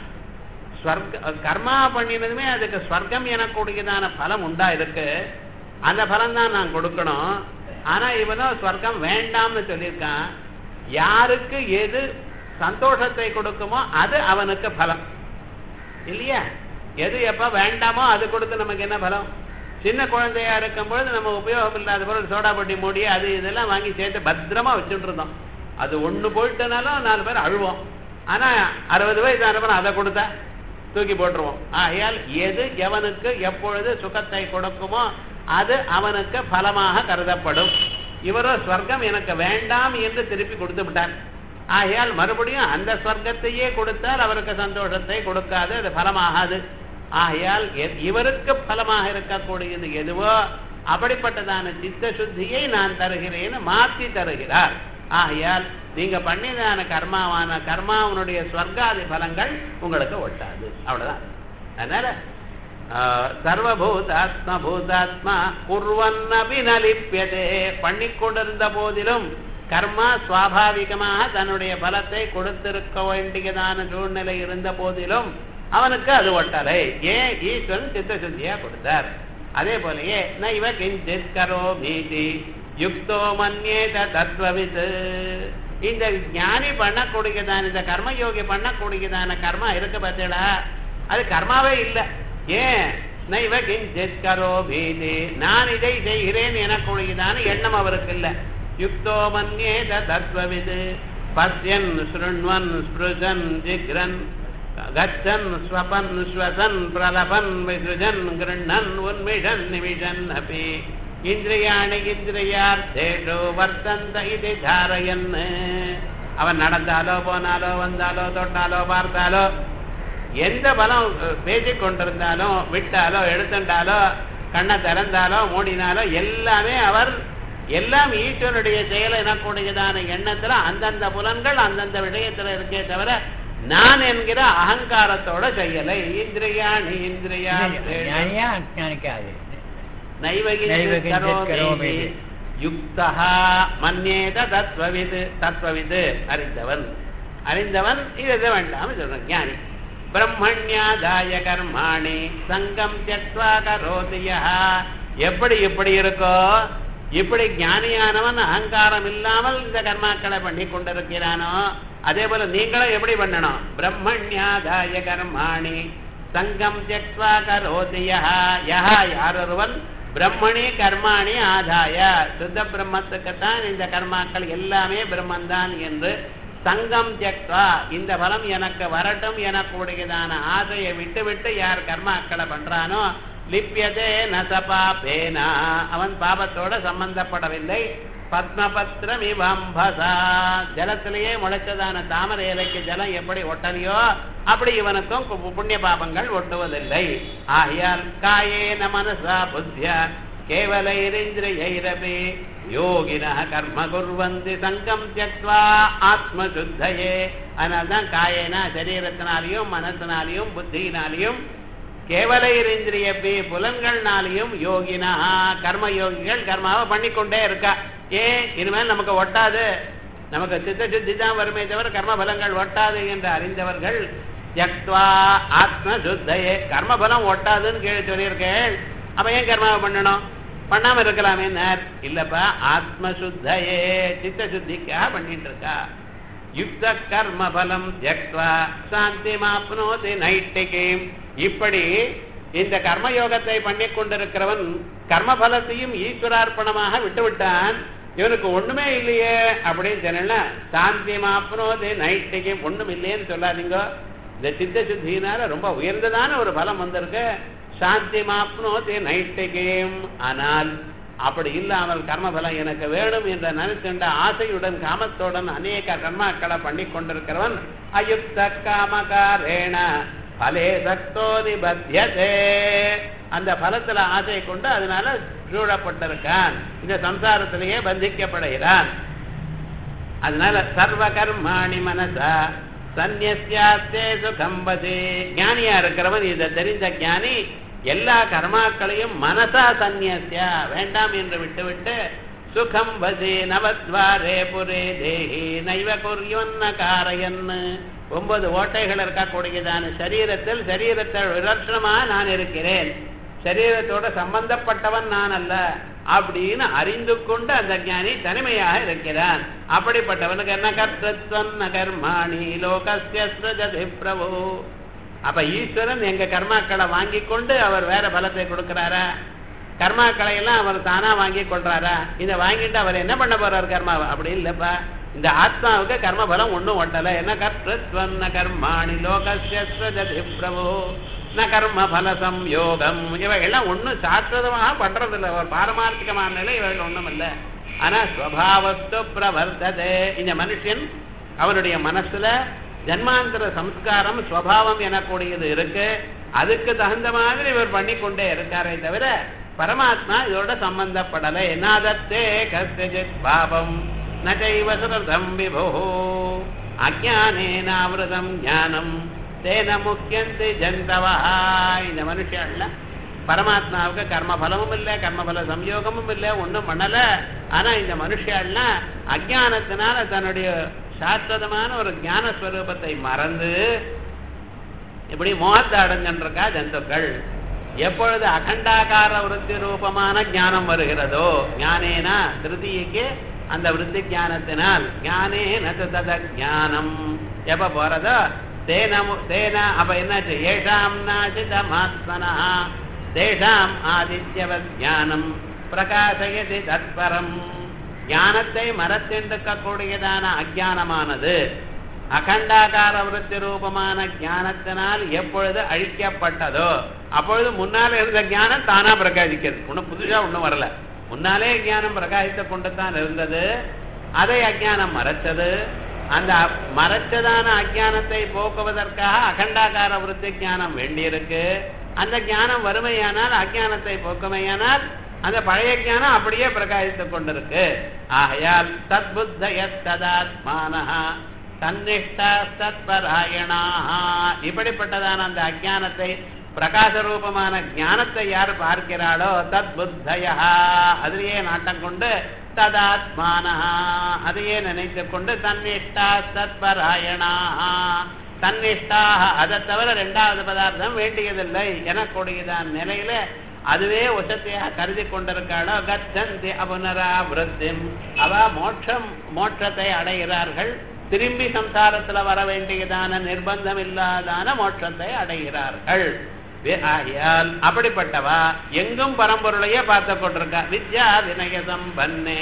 S1: கர்மா பண்ணினதுமே அதுக்கு ஸ்வர்க்கம் எனக்கூடியதான பலம் உண்டா இருக்கு, அந்த பலம் தான் நான் கொடுக்கணும். ஆனா இவனோ ஸ்வர்க்கம் வேண்டாம்னு சொல்லியிருக்கான். யாருக்கு எது சந்தோஷத்தை கொடுக்குமோ அது அவனுக்கு பலம் இல்லையா. எது எப்ப வேண்டாமோ அது கொடுத்து நமக்கு என்ன பலம். சின்ன குழந்தையா இருக்கும் பொழுது நம்ம உபயோகம் இல்லாத பொருள் சோடா பொட்டி மூடி அது இதெல்லாம் வாங்கி சேர்த்து பத்திரமா வச்சுட்டு இருந்தோம். அது ஒண்ணு போயிட்டனாலும் 4 பேர் அழுவோம். ஆனா 60 வயசு ஆனப்பறம் அதை கொடுத்தா தூக்கி போட்டுருவோம். ஆகையால் எது எவனுக்கு எப்பொழுது சுகத்தை கொடுக்குமோ அது அவனுக்கு பலமாக கருதப்படும். இவரோ ஸ்வர்க்கம் எனக்கு வேண்டாம் என்று திருப்பி கொடுத்து விட்டார். ஆகையால் மறுபடியும் அந்த ஸ்வர்க்கத்தையே கொடுத்தால் அவருக்கு சந்தோஷத்தை கொடுக்காது, அது பலமாகாது. ஆகையால் இவருக்கு பலமாக இருக்கக்கூடியது எதுவோ அப்படிப்பட்டதான சித்த சுத்தியை நான் தருகிறேன்னு மாற்றி தருகிறார். ஆகையால் நீங்க பண்ணிதான கர்மாவனுடைய ஸ்வர்காதி பலங்கள் உங்களுக்கு ஒட்டாது. அவ்வளவுதான். அதனால சர்வபூதாத்மா பூதாத்மா குர்வன்னபி நலிப்யதே, பண்ணிக்கொண்டிருந்த போதிலும் கர்மா சுவாபாவிகமாக தன்னுடைய பலத்தை கொடுத்திருக்க வேண்டியதான சூழ்நிலை இருந்த போதிலும் அவனுக்கு அது ஒட்டலை. ஏன், ஈஸ்வரன் சித்த சுத்தியா கொடுத்தார். அதே போலயே நைவ கிஞ்சித் கரோமீதி யுக்தோ மன்யேத தத்வவித், இந்த ஞானி பண்ணக்கூடியதான இந்த கர்மயோகி பண்ணக்கூடியதான கர்மா இருக்கு பார்த்தீங்களா, அது கர்மாவே இல்லை. ஏன், நைவ கிஞ்சித் கரோமீதி, நான் இதை செய்கிறேன் எனக்கூடியதான எண்ணம் அவருக்கு இல்லை. யுக்தோ மன்யேத தத்வவித் பஸ்யன் ஸ்ருண்வன் ஸ்பிருஜன் ஜிக்ரன் கச்சன் ஸ்வபன் ஸ்வசன் பிரலபன் விசுஜன் கிருண்ணன் உன்மிஷன் நிமிஷன் அபி இந்திரியாணி இந்திரியார்த்தேஷு வர்த்தந்த இதி தாரயன். அவன் நடந்தாலோ போனாலோ வந்தாலோ தொட்டாலோ பார்த்தாலோ எந்த பலம் பேசிக் கொண்டிருந்தாலும் விட்டாலோ எடுத்துட்டாலோ கண்ணை திறந்தாலோ மூடினாலோ எல்லாமே அவர் எல்லாம் ஈஸ்வரனுடைய செயல் எனக்கூடியதான எண்ணத்துல அந்தந்த புலன்கள் அந்தந்த விஷயத்துல இருக்கே தவிர நான் என்கிற அகங்காரத்தோட செய்யலை. இந்திரியாணி இந்திரியா நைவகி யுக்தா மன்யேத தத்வவித். தத்வவித் அறிந்தவன். அறிந்தவன் இது வேண்டாம் சொல்றான் ஞானி. பிரம்மண்யாதாய கர்மாணி சங்கம் தியக்த்வா கரோதி யஹ. எப்படி இப்படி இருக்கோ இப்படி ஞானியானவன் அகங்காரம் இல்லாமல் இந்த கர்மாக்களை பண்ணி கொண்டிருக்கிறானோ அதே போல நீங்களும் எப்படி பண்ணணும்? பிரம்மண்யாதாய கர்மாணி சங்கம் தியக்த்வா கரோதி யஹ. யஹ யாரொருவன் பிரம்மணி கர்மாணி ஆதாய சுத்த பிரம்மத்துக்குத்தான் இந்த கர்மாக்கள் எல்லாமே பிரம்மந்தான் என்று சங்கம் தியக்த்வா இந்த பலம் எனக்கு வரட்டும் எனக்கூடியதான ஆசையை விட்டு விட்டு யார் கர்மாக்களை பண்றானோ லிப்யதே நசபாபேனா அவன் பாபத்தோட சம்பந்தப்படவில்லை. பத்மபத்ரமிவம்பசா ஜலத்திலேயே முளைச்சதான தாமரை இலைக்கு ஜலம் எப்படி ஒட்டலையோ அப்படி இவனுக்கும் புண்ணிய பாபங்கள் ஒட்டுவதில்லை. ஆகையால் காயேன மனசா புத்திய கேவலைரிந்திரியைரபி யோகினः கர்ம குர்வந்தி சங்கம் தியக்த்வா ஆத்மசுத்தயே. அதனால்தான் காயேனா சரீரத்தினாலையும் மனசினாலையும் புத்தியினாலையும் கேவலைரிந்திரியபி புலன்கள்னாலையும் யோகினா கர்மயோகிகள் கர்மாவை பண்ணிக்கொண்டே இருக்கா. ஏன் இனிமேல் நமக்கு ஒட்டாது, நமக்கு சித்த சுத்தி தான் வருமே தவிர கர்ம பலங்கள் ஒட்டாது என்று அறிந்தவர்கள் தியக்த்வா ஆத்மசுத்தயே கர்மபலம் ஒட்டாதுன்னு கேள்வி சொல்லியிருக்கேன். அப்ப ஏன் கர்மாவை பண்ணணும்? பண்ணாம இருக்கலாமே. இல்லப்பா ஆத்மசுத்தயே சித்த சுத்திக்காக பண்ணிட்டு இருக்கா. யுக்த கர்ம பலம் தியக்த்வா சாந்தி மாப்னோதி நைட்டிகீம். இப்படி இந்த கர்மயோகத்தை பண்ணி கொண்டிருக்கிறவன் கர்மபலத்தையும் ஈஸ்வரார்ப்பணமாக விட்டுவிட்டான். இவனுக்கு ஒண்ணுமே இல்லையே அப்படின்னு சொன்னா சாந்தி மாப்னோதி நைட்டிகீம். ஒண்ணும் இல்லையேன்னு சொல்லாதீங்க. இந்த சித்த சுத்தினால ரொம்ப உயர்ந்ததான ஒரு பலம் வந்திருக்கு. சாந்தி மாப்னோதி நைட்டிகீம். ஆனால் அப்படி இல்லாமல் கர்மபலம் எனக்கு வேணும் என்ற நினைச்சுண்ட ஆசையுடன் காமத்துடன் அநேக கர்மாக்களை பண்ணி கொண்டிருக்கிறவன் அயுக்த காமகாரேண பலே சக்தோ நிபத்யதே. அந்த பலத்துல ஆசை கொண்டு அதனால சூழப்பட்டிருக்கான். இந்த சம்சாரத்திலேயே பந்திக்கப்படுகிறான். அதனால சர்வ கர்மாணி மனசா சந்நியாஸ்தே சுகம்பதி. ஞானியா இருக்கிறவன் இதை தெரிந்த ஞானி எல்லா கர்மாக்களையும் மனசா சந்நியாசியா வேண்டாம் என்று விட்டுவிட்டு சுகம் வசி நவத்வாரே புரே தேஹி நைவ குர்யொன்ன காரயன். 9 ஓட்டைகள் இருக்கக்கூடியதான சரீரத்தில் சரீரத்தை விலட்சணமா நான் இருக்கிறேன், சரீரத்தோட சம்பந்தப்பட்டவன் நான் அல்ல அப்படின்னு அறிந்து கொண்டு அந்த ஞானி தனிமையாக இருக்கிறான். அப்படிப்பட்டவனுக்கு என்ன கர்த்தத்வம் கர்மாணி லோகஸ்ய ஸ்ருஜதி பிரபு. அப்ப ஈஸ்வரன் எங்க கர்மாக்களை வாங்கி கொண்டு அவர் வேற பலத்தை கொடுக்கிறாரா? கர்மாக்களை எல்லாம் அவர் தானா வாங்கி கொள்றாரா? இதை வாங்கிட்டு அவர் என்ன பண்ண போறாரு கர்மாவை? அப்படி இல்லப்பா. இந்த ஆத்மாவுக்கு கர்ம பலம் ஒண்ணும் ஒட்டல. என்ன கர்த்தத்வம் கர்மாணி லோகஸ்ய ஸ்ருஜதி பிரபு ந கர்ம பல சம்யோகம். இவைகள்லாம் ஒன்னும் சாஸ்திரமாக பண்றது இல்லை. ஒரு பாரமார்த்திகமான நிலை இவைகள் ஒண்ணும் இல்லை. ஆனா ஸ்வபாவஸ்து பிரவர்த்ததே. இந்த மனுஷன் அவனுடைய மனசுல ஜன்மாந்திர சம்ஸ்காரம் ஸ்வபாவம் எனக்கூடியது இருக்கு. அதுக்கு தகுந்த மாதிரி இவர் பண்ணிக்கொண்டே இருக்காரே தவிர பரமாத்மா இதோட சம்பந்தப்படலை. என்னாதத்தே கஸ்யஜித் பாவம் நைவ சுரதம் விபோ அஜ்ஞானேனாவ்ருதம் ஞானம் தேன முக்கியந்தி ஜந்தவா. இந்த மனுஷன்ல பரமாத்மாவுக்கு கர்ம பலமும் இல்லை, கர்மபல சம்யோகமும் இல்லை, ஒன்றும் பண்ணல. ஆனா இந்த மனுஷன்லாம் அஜ்ஞானத்தினால தன்னுடைய சாஸ்வதமான ஒரு ஞானஸ்வரூபத்தை மறந்து இப்படி மோகத்தை அடைஞ்சிருக்கா ஜந்துக்கள். எப்பொழுது அகண்டாகார விருத்தி ரூபமான ஞானம் வருகிறதோ ஞானேனா திருதிக்கு அந்த விருத்தி ஞானத்தினால் ஞானேன தத ஞானம் எப்ப போறதோ தேன அப்ப என்னாச்சு? ஏஷாம் நாசிதமாத்மனா தேஷாம் ஆதித்யவத் ஞானம் பிரகாசயதி தத்பரம். ஞானத்தை மரத்தின்றிருக்கக்கூடியதான அஜானமானது அகண்டாகார விருத்தி ரூபமான ஞானத்தினால் எப்பொழுது அழிக்கப்பட்டதோ அப்பொழுது முன்னாலே இருந்த ஞானம் தானா பிரகாசிக்கிறது. ஒன்னும் புதுசா ஒன்றும் வரல. முன்னாலே ஞானம் பிரகாசித்துக் கொண்டுதான் இருந்தது. அதை அஜானம் மறைச்சது. அந்த மறைச்சதான அஜானத்தை போக்குவதற்காக அகண்டாகார விருத்தி ஞானம் வேண்டியிருக்கு. அந்த ஞானம் வறுமையானால் அஜானத்தை போக்குமையானால் அந்த பழைய ஞானம் அப்படியே பிரகாசித்துக் கொண்டிருக்கு. ஆகையால் தத்புத்தயத்ததாத்மானஹ தன்னிஷ்டா தத்பராயணாः இப்படிப்பட்டதான அந்த அஜானத்தை பிரகாச ரூபமான ஞானத்தை யார் பார்க்கிறாளோ தத் புத்தயா அதிலேயே நாட்டம் கொண்டு ததாத்மானஹ அதையே நினைத்து கொண்டு தன்னிஷ்டா தத்பராயணாः தன்னிஷ்டாக அதை தவிர இரண்டாவது பதார்த்தம் வேண்டியதில்லை எனக்கூடியதான் நிலையில அதுவே உசத்தையாக கருதி கொண்டிருக்காளோ கச்சந்தி அபுனராவிருத்திம் அவ மோட்சத்தை அடைகிறார்கள் திரும்பி சம்சாரத்துல வர வேண்டியதான நிர்பந்தம் இல்லாதான மோட்சத்தை அடைகிறார்கள் ஆகையால் அப்படிப்பட்டவா எங்கும் பரம்பொருளையே பார்த்து கொண்டிருக்கா வித்யா வினய சம்பன்னே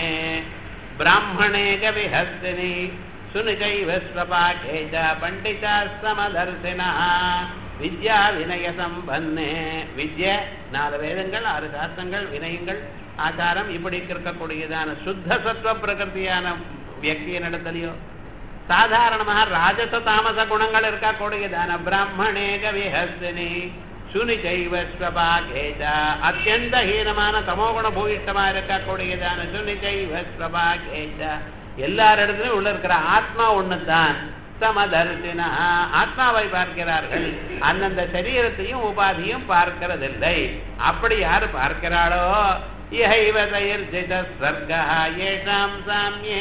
S1: பிராமணேக விஹஸ்தினி சுனிகைவ ஸ்வபாகேஜ பண்டிதா சமதர்சினா வித்யா வினய சம்பன்னே வித்ய 4 வேதங்கள் 6 சாஸ்திரங்கள் வினயங்கள் ஆச்சாரம் இப்படி இருக்கக்கூடியதான சுத்த சத்துவ பிரகிருதியான வியக்தியின் இடத்துலயோ சாதாரணமாக ராஜச தாமச குணங்கள் இருக்கக்கூடியதான பிராமணேக விஹஸ்தினி சுனிகைவ ஸ்வபாகேஜ அத்தியந்த ஹீனமான தமோகுண பூயிஷ்டமா இருக்கக்கூடியதான சுனிகைவ ஸ்வபாகேஜ எல்லாரிடத்திலும் உள்ள இருக்கிற ஆத்மா ஒண்ணுதான் சமதர்சினா ஆத்மாவை பார்க்கிறார்கள் அந்தந்த சரீரத்தையும் உபாதியும் பார்க்கிறதில்லை அப்படி யாரு பார்க்கிறாளோ இஹைவ தயிர்ஜித ஸ்வர்கஹ ஏஷாம் சாம்யே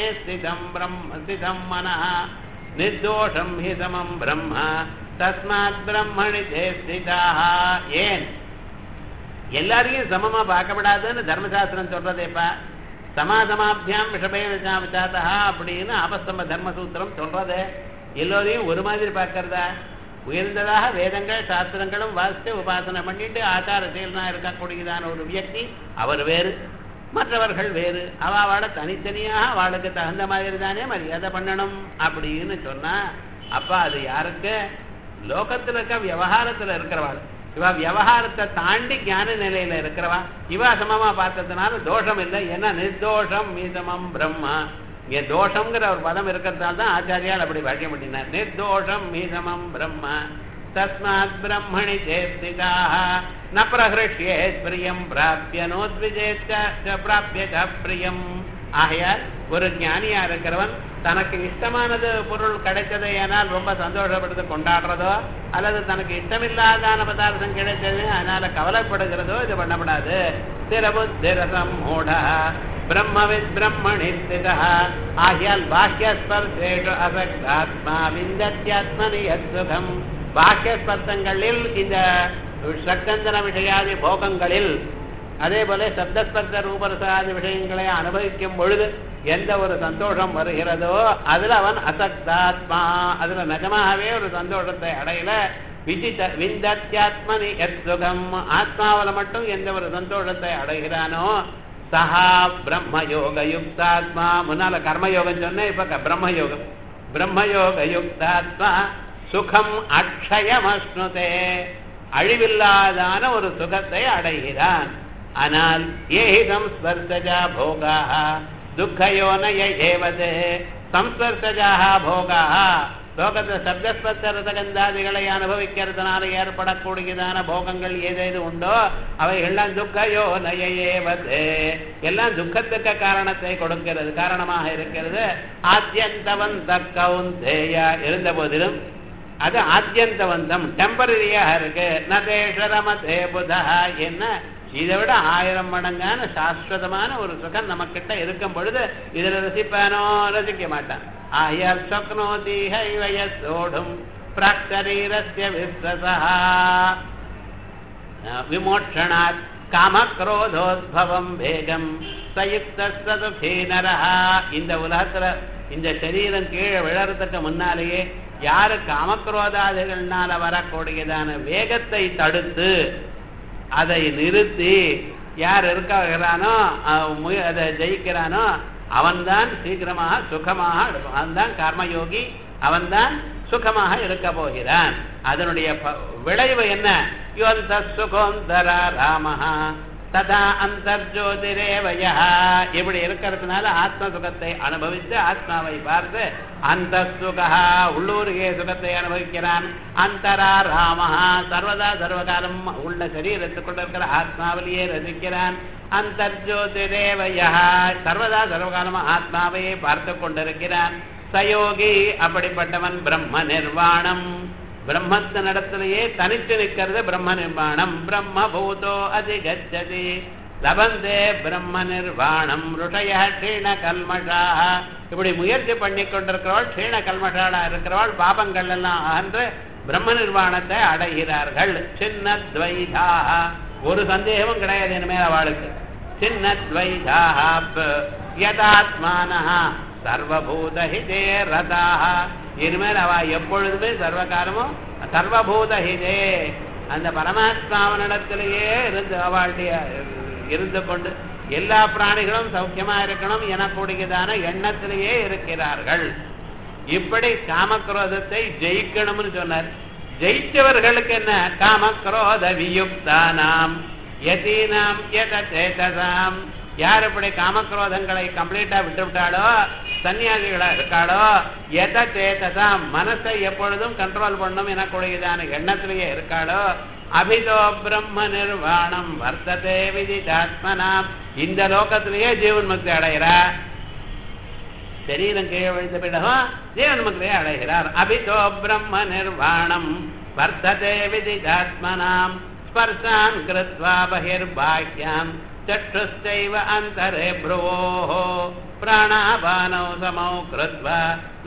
S1: ஸ்திதம் மனஹ நிர்தோஷம் ஹி சமம் பிரம்ம தஸ்மாத் பிரம்மணி ஸ்திதாஹ ஏன் எல்லாரையும் சமமா பார்க்கப்படாதுன்னு தர்மசாஸ்திரம் சொல்றதேப்பா சமாசமாபியாம் விஷபேசாத்தா அப்படின்னு ஆபஸ்தம்ப தர்மசூத்திரம் சொல்றது எல்லோரையும் ஒரு மாதிரி பார்க்கறதா உயர்ந்ததாக வேதங்கள் சாஸ்திரங்களும் வாசித்து உபாசனை பண்ணிட்டு ஆச்சார செயல்னா இருக்கக்கூடியதான ஒரு வியக்தி அவர் வேறு மற்றவர்கள் வேறு அவளை தனித்தனியாக அவளுக்கு தகுந்த மாதிரி தானே மரியாதை பண்ணணும் அப்படின்னு சொன்னா அப்பா அது யாருக்கு லோகத்துல இருக்க விவகாரத்துல இருக்கிறவாள் இவ விவகாரத்தை தாண்டி ஞான நிலையில இருக்கிறவா இவா சமமா பார்த்ததுனால தோஷம் இல்லை ஏன்னா நிர்தோஷம் மீதமம் பிரம்மா இங்க தோஷம்ங்கிற ஒரு பதம் இருக்கிறதால தான் ஆச்சாரியால் அப்படி பாக்கியம் பண்ணினார் நிர்தோஷம் மீதமம் பிரம்மா தஸ்மாத் பிரம்மணி சேஸ்திதாக ந பிரஹ்ருஷ்யேத் பிரியம் பிராப்ய நோத்விஜேத் பிராப்ய பிரியம் ஆகையால் ஒரு ஞானியா இருக்கிறவன் தனக்கு இஷ்டமானது பொருள் கிடைத்ததை ஆனால் ரொம்ப சந்தோஷப்படுத்து கொண்டாடுறதோ அல்லது தனக்கு இஷ்டமில்லாதான பதார்த்தம் கிடைத்தது அதனால கவலைப்படுகிறதோ இது பண்ணப்படாது திரபுத்திரசம் மூட பிரம்மவித் பிரம்மணி ஸ்திதா ஆகியால் பாஹ்யஸ்பர்சேஷு அசக்தாத்மா விந்தத்யாத்மனி யத்சுகம் பாஹ்யஸ்பர்சங்களில் இந்த சக்கந்தன விஷயாதி போகங்களில் அதே போல சப்தஸ்பர்ச ரூபரசாதி விஷயங்களை அனுபவிக்கும் பொழுது எந்த ஒரு சந்தோஷம் வருகிறதோ அதுல அவன் அசக்தாத்மா அதுல நிஜமாகவே ஒரு சந்தோஷத்தை அடையல விந்தத்யாத்மனி யத்சுகம் ஆத்மாவில மட்டும் எந்த ஒரு சந்தோஷத்தை அடைகிறானோ சஹா பிரம்மயோக யுக்தாத்மா முன்னால கர்மயோகம் சொன்னேன் இப்ப பிரம்மயோக யுக்தாத்மா சுகம் அக்ஷயமஸ்னுதே அழிவில்லாதான ஒரு சுகத்தை அடைகிறான் ஆனால் ஏஹி சம்ஸ்பர்சஜா போகாஹ துக்கயோனய ஏவதே சம்ஸ்பர்சஜாஹ போகாஹ லோகத்தை சப்தஸ்பர்ச ரசகந்தாதிகளை அனுபவிக்கிறதுனால ஏற்படக்கூடியதான போகங்கள் ஏதேது உண்டோ அவைகள்லாம் துக்கயோனய ஏவதே எல்லாம் துக்கத்துக்கு காரணத்தை கொடுக்கிறது காரணமாக இருக்கிறது ஆத்யந்தவந்த கௌந்தேயா இருந்த போதிலும் அது ஆத்யந்தவந்தம் டெம்பரரியாக இருக்கு நதேஷரமதே புதா என்ன இதை விட 1000 மடங்கான சாஸ்வதமான ஒரு சுகம் நம்ம கிட்ட இருக்கும் பொழுது இதுல ரசிப்பானோ ரசிக்க மாட்டான் ஆயால் சொக்னோதி ஹைவயசோடும் பிராக்சரீரஸ்ய விஸ்வசா விமோட்சணாத் காமக்ரோதோத்பவம் வேகம் சயுக்தஸ்வதுகே நரஹா இந்த உலகத்துல இந்த சரீரம் கீழே விழறதுக்கு முன்னாலேயே யாரு காமக்ரோதாதிகள்னால வரக்கூடியதான வேகத்தை தடுத்து அதை நிறுத்தி யார் இருக்கிறானோ அதை ஜெயிக்கிறானோ அவன்தான் சீக்கிரமாக சுகமாக அவன்தான் கர்மயோகி அவன்தான் சுகமாக இருக்க போகிறான் அதனுடைய விளைவு என்ன யோந்த சுகோந்தரா ராமஹா ததா அந்தர்ஜோதிரேவயா இப்படி இருக்கிறதுனால ஆத்ம சுகத்தை அனுபவித்து ஆத்மாவை பார்த்து அந்த சுகா உள்ளூரியே சுகத்தை அனுபவிக்கிறான் அந்தரா ராமஹா சர்வதா சர்வகாலம் உள்ள சரீரத்துக்குள்ள இருக்கிற ஆத்மாவிலேயே ரசிக்கிறான் அந்தர்ஜோதிரேவயா சர்வதா சர்வகாலம் ஆத்மாவையே பார்த்து கொண்டிருக்கிறான் சயோகி அப்படிப்பட்டவன் பிரம்ம நிர்வாணம் பிரம்மத்தினிடத்திலேயே தனித்து நிற்கிறது பிரம்ம நிர்வாணம் பிரம்மபூதோ அதிகச்சதி லபந்தே பிரம்ம நிர்வாணம் ருஷய க்ஷீண கல்மஷா இப்படி முயற்சி பண்ணி கொண்டிருக்கிறவள் க்ஷீண கல்மஷாளா இருக்கிறவள் பாபங்கள் எல்லாம் அகன்று பிரம்ம நிர்வாணத்தை அடைகிறார்கள் சின்னத்வைதா ஒரு சந்தேகமும் கிடையாது இனிமேல் அவளுக்கு சின்னத்வைதா யதாத்மானஹ சர்வபூதஹிதே ரதாஹ இனிமேல் அவ எப்பொழுதுமே சர்வகாலமும் சர்வபூதஹிதே அந்த பரமாத்மாவனிடத்திலேயே இருந்து அவளுடைய இருந்து கொண்டு எல்லா பிராணிகளும் சௌக்கியமா இருக்கணும் எனக்கூடியதான எண்ணத்திலேயே இருக்கிறார்கள். இப்படி காமக்ரோதத்தை ஜெயிக்கணும்னு சொன்னார். ஜெயிச்சவர்களுக்கு என்ன காமக்ரோத வியுக்தானாம் யதீனாம் யதசேதசாம் யார் இப்படி காமக்ரோதங்களை கம்ப்ளீட்டா விட்டுவிட்டாளோ சன்னியாசிகளா இருக்காளோ யதசேதசாம் மனசை எப்பொழுதும் கண்ட்ரோல் பண்ணும் எனக்கூடியதான எண்ணத்திலேயே இருக்காளோ அபிதோ பிரம்ம நிர்வாணம் வர்த்ததே விதிதாத்மனாம் இந்த லோகத்திலேயே ஜீவன் முக்தி அடைகிறா சரீரம் கீழே விழுந்த பிடகும் ஜீவன் முக்தியை அடைகிறார். அபிதோ பிரம்ம நிர்வாணம் வர்த்ததே விதிதாத்மனாம் ஸ்பர்ஷான் கிருத்வா பகிர்பாஹ்யாம் சற்றுஸ்தைவ அந்தரே ப்ருவோஹ பிராணாபானௌ சமௌ கிருத்வா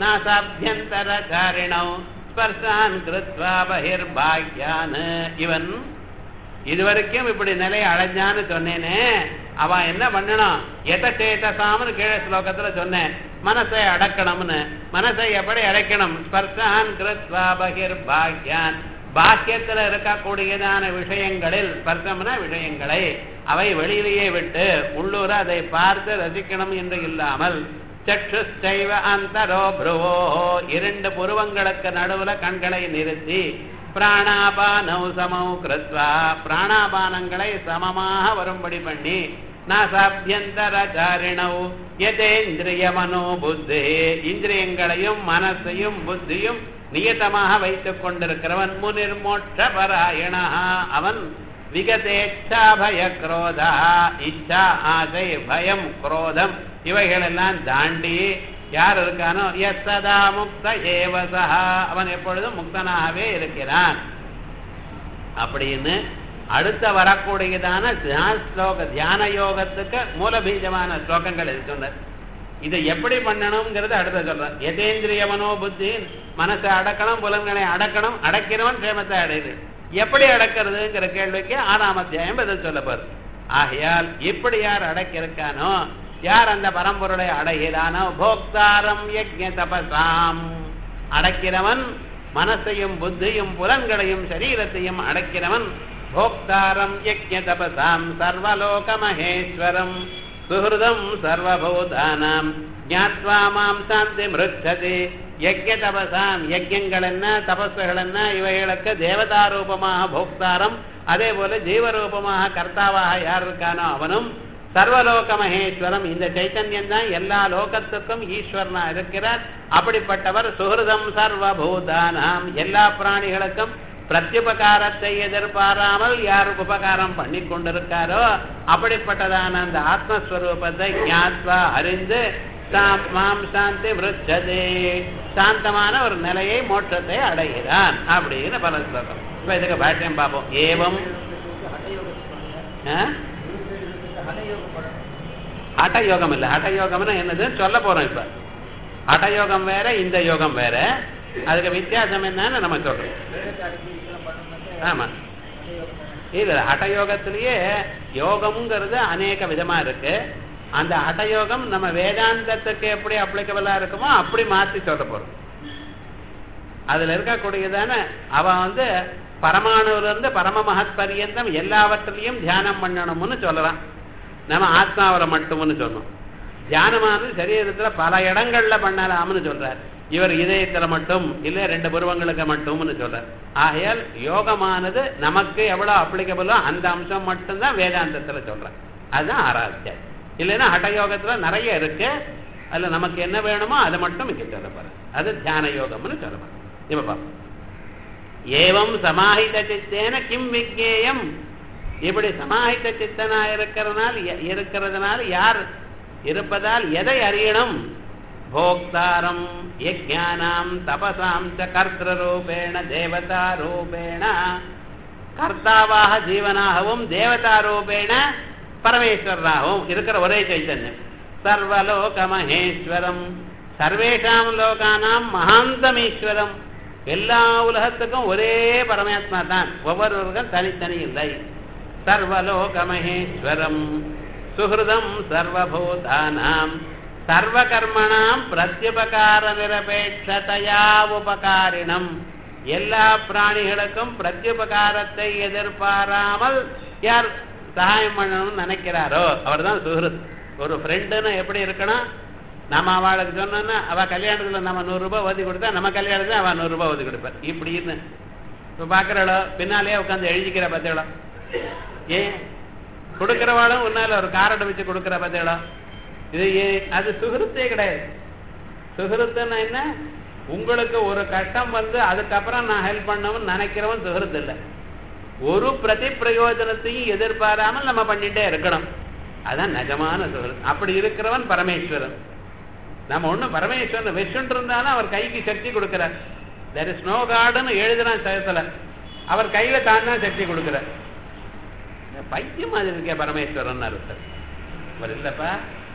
S1: நாசாப்யந்தரசாரிணௌ ஸ்பர்ஷான் கிருத்வா பகிர்பாஹ்யான் இவன் இதுவரைக்கும் இப்படி நிலையை அடைஞ்சான்னு சொன்னேனே அவன் என்ன பண்ணணும் எதசேதசாம்னு கீழே ஸ்லோகத்துல சொன்னேன் மனசை அடக்கணும்னு மனசை எப்படி அடைக்கணும் ஸ்பர்ஷான் கிருத்வா பகிர்பாஹ்யான் பாக்கியத்துல இருக்கக்கூடியதான விஷயங்களில் ஸ்பர்சம்னா விஷயங்களை அவை வெளியிலேயே விட்டு உள்ளூர அதை பார்த்து ரசிக்கணும் என்று இல்லாமல் சற்றுஸ்தைவ அந்தரோ ப்ருவோ இரண்டு புருவங்களுக்கு நடுவுல கண்களை நிறுத்தி பிராணாபானௌ சமௌ கிருத்வா பிராணாபானங்களை சமமாக வரும்படி பண்ணி நாசாபியந்தரசாரிணௌ யதேந்திரிய மனோ புத்தி இந்திரியங்களையும் மனசையும் புத்தியும் நியதமாக வைத்துக் கொண்டிருக்கிறவன் முனிர் மோட்ச பராயணா அவன் விகதேச்சா பய குரோதா இச்சா ஆசை பயம் குரோதம் இவைகளெல்லாம் தாண்டி யார் இருக்கானோ யசதா முக்த ஏவசா அவன் எப்பொழுதும் முக்தனாகவே இருக்கிறான் அப்படின்னு அடுத்த வரக்கூடியதான தியான யோகத்துக்கு மூலபீஜமான ஸ்லோகங்கள் சொன்னார். இதை எப்படி பண்ணணும்ங்கிறது அடுத்த சொல்றேன். யதேந்திரிய மனோ புத்தி மனசை அடக்கணும் புலன்களை அடக்கணும் அடக்கிறவன் சேமத்தை அடையுது. எப்படி அடக்கிறதுங்கிற கேள்விக்கு 6ஆம் அத்தியாயம் பதில் சொல்லப்படுது. ஆகையால் இப்படி யார் அடக்கியிருக்கானோ யார் அந்த பரம்பொருளை அடைகிறானோ போக்தாரம் யஜ்ஞ தபசாம் அடக்கிறவன் மனசையும் புத்தியும் புலன்களையும் சரீரத்தையும் அடக்கிறவன் போக்தாரம் யஜ்ஞ தபசாம் சர்வலோக மகேஸ்வரம் சுஹ்ருதம் சர்வபூதானாம் ஞாத்வா மாம் சாந்தி மிருச்சதி யஜ்ஞ தபசாம் யஜ்ஞங்கள் என்ன தபஸ்கள் என்ன இவைகளுக்கு தேவதா ரூபமாக போக்தாரம் அதே போல ஜீவரூபமாக கர்த்தாவாக யார் இருக்கானோ அவனும் சர்வலோக மகேஸ்வரம் இந்த சைத்தன்யம் தான் எல்லா லோகத்துக்கும் ஈஸ்வரனா இருக்கிறார். அப்படிப்பட்டவர் சுஹ்ருதம் சர்வபூதானாம் எல்லா பிராணிகளுக்கும் பிரத்யுபகாரத்தை எதிர்பாராமல் யார் உபகாரம் பண்ணி கொண்டிருக்காரோ அப்படிப்பட்டதான அந்த ஆத்மஸ்வரூபத்தை ஞாத்வா அறிந்து மாம் சாந்தி விருச்சதே சாந்தமான ஒரு நிலையை மோட்சத்தை அடைகிறான் அப்படின்னு பல ஸ்லோகம். இப்ப இதுக்கு பாஷ்யம் பார்ப்போம். ஏவம் ஹடயோகம் இல்ல ஹடயோகம்னா என்னதுன்னு சொல்ல போறோம். இப்ப ஹடயோகம் வேற இந்த யோகம் வேற அதுக்கு வித்தியாசம் என்னன்னு நம்ம சொல்றோம். ஆமா இல்ல ஹடயோகத்திலேயே யோகம்ங்கிறது அநேக விதமா இருக்கு. அந்த ஹடயோகம் நம்ம வேதாந்தத்துக்கு எப்படி அப்ளிகபிளா இருக்குமோ அப்படி மாத்தி சொல்ல போறோம். அதுல இருக்கக்கூடியதான அவன் பரமாணுல இருந்து பரம மகத் பரியந்தம் எல்லாவற்றிலையும் தியானம் பண்ணணும்னு சொல்லலாம். நம்ம ஆத்மாவில மட்டும்னு சொன்னோம். தியானமானது சரீரத்துல பல இடங்கள்ல பண்ணலாம்னு சொல்றார். இவர் இதயத்துல மட்டும் இல்ல 2 புருவங்களுக்கு மட்டும்னு சொல்றார். ஆகையால் யோகமானது நமக்கு எவ்வளவு அப்ளிகபிளோ அந்த அம்சம் மட்டும்தான் வேதாந்தத்துல சொல்றேன். அதுதான் 6ஆம் அத்தியாயம். இல்லைன்னா ஹடயோகத்துல நிறைய இருக்கு. அதுல நமக்கு என்ன வேணுமோ அதை மட்டும் இங்க சொல்லப்படுற அது தியான யோகம்னு சொல்லப்படுற. இப்ப பாப்போம். ஏவம் சமாஹித சித்தேன கிம் விஜ்ஞேயம் இப்படி சமாஹித சித்தனா இருக்கிறதுனால யார் இருப்பதால் எதை அறியணும் भोक्तारं यज्ञानां तपसां च कर्तृरूपेण देवतारूपेण कर्तावाः जीवनाகவும் देवतारूपेण परमेश्वराகவும் இருக்கிற ஒரே சைத்தன்யம் सर्वलोकमहेश्वरं सर्वेषां लोकानां महान्तमीश्वरं எல்லா உலகத்துக்கும் ஒரே பரமாத்மா தான் ஒவ்வொருவருக்கும் தனித்தனி இல்லை सर्वलोकमहेश्वरं सुहृदं सर्वभूतानां सर्वकर्मणां प्रत्युपकारनिरपेक्षतया उपकारिणं எல்லா பிராணிகளுக்கும் பிரத்யுபகாரத்தை எதிர்பாராமல் யார் சகாயம் பண்ணணும்னு நினைக்கிறாரோ அவர்தான் சுஹ்ருத். ஒரு ஃப்ரெண்டுன்னு எப்படி இருக்கணும்? நம்ம அவளுக்கு சொன்னோன்னா அவள் கல்யாணத்தில் நம்ம 100 ரூபாய் ஒதுக்கி கொடுத்தா நம்ம கல்யாணத்தில் அவள் 100 ரூபாய் ஒதுக்கி கொடுப்பார். இப்படின்னு இப்போ பார்க்குறாளோ பின்னாலேயே உட்காந்து எழுதிக்கிற பத்தியளோ ஏன் கொடுக்குறவாளும் உன்னால் ஒரு காரடை வச்சு கொடுக்குற பத்தியளோ இது அது சுஹ்ருத்தே கிடையாது. சுஹ்ருத்துன்னா என்ன? உங்களுக்கு ஒரு கஷ்டம் வந்து அதுக்கப்புறம் நான் ஹெல்ப் பண்ணணும்னு நினைக்கிறவன் சுஹ்ருத் இல்லை. ஒரு பிரதி பிரயோஜனத்தையும் எதிர்பாராமல் நம்ம பண்ணிட்டே இருக்கணும். அதான் நிஜமான சுஹ்ருத். அப்படி இருக்கிறவன் பரமேஸ்வரன். நம்ம ஒன்றும் பரமேஸ்வரன் வெச்சுட்டு இருந்தாலும் அவர் கைக்கு சக்தி கொடுக்கிறார். தேர் இஸ் நோ காடுன்னு எழுதுறான் சயத்துல, அவர் கையில தான் தான் சக்தி கொடுக்கிறார். பைத்தியம் மாதிரி இருக்கே பரமேஸ்வரன் அர்த்தம். அவர் இல்லப்பா,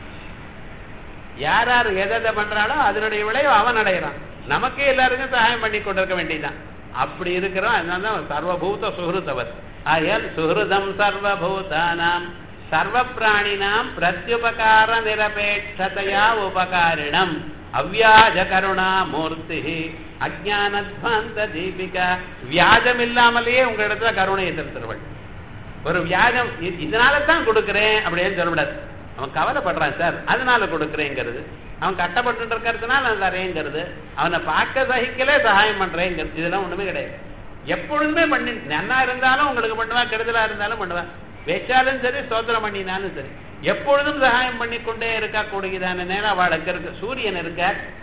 S1: யார் யார் எதை பண்றாளோ அதனுடைய விளைவு அவன் அடைகிறான். நமக்கே எல்லாருக்கும் சகாயம் பண்ணி கொண்டிருக்க வேண்டியதான். அப்படி இருக்கிறோம். அதனால்தான் சர்வபூத சுஹ்ருதவர். ஆயால் சுஹ்ருதம் சர்வபூதானாம் சர்வ பிராணினாம் பிரத்யுபகார நிரபேட்சதையா உபகாரிணம் அவ்யாஜ கருணா மூர்த்தி அஜானத்வாந்த தீபிகா. வியாஜம் இல்லாமலேயே உங்க இடத்துல கருணையை செலுத்துறவள். ஒரு வியாஜம் இதனால தான் கொடுக்குறேன் அப்படின்னு சொல்லக்கூடாது. அவன் கவலைப்படுறான் சார் அதனால கொடுக்குறேங்கிறது, அவன் கட்டப்பட்டு இருக்கிறதுனால நான் தரேங்கிறது, அவனை பார்க்க சகிக்கலே சகாயம் பண்றேங்கிறது, இதெல்லாம் ஒண்ணுமே கிடையாது. எப்பொழுதுமே பண்ணி நன்னா இருந்தாலும் உங்களுக்கு பண்ணுவா, கெடுதலா இருந்தாலும் பண்ணுவா, வச்சாலும் சரி ஸ்தோத்திரம் பண்ணினாலும் சரி, எப்பொழுதும் சகாயம் பண்ணி கொண்டே இருக்கா கூடியதான நேரம் அவளுக்கு இருக்கு. சூரியன் இருக்க,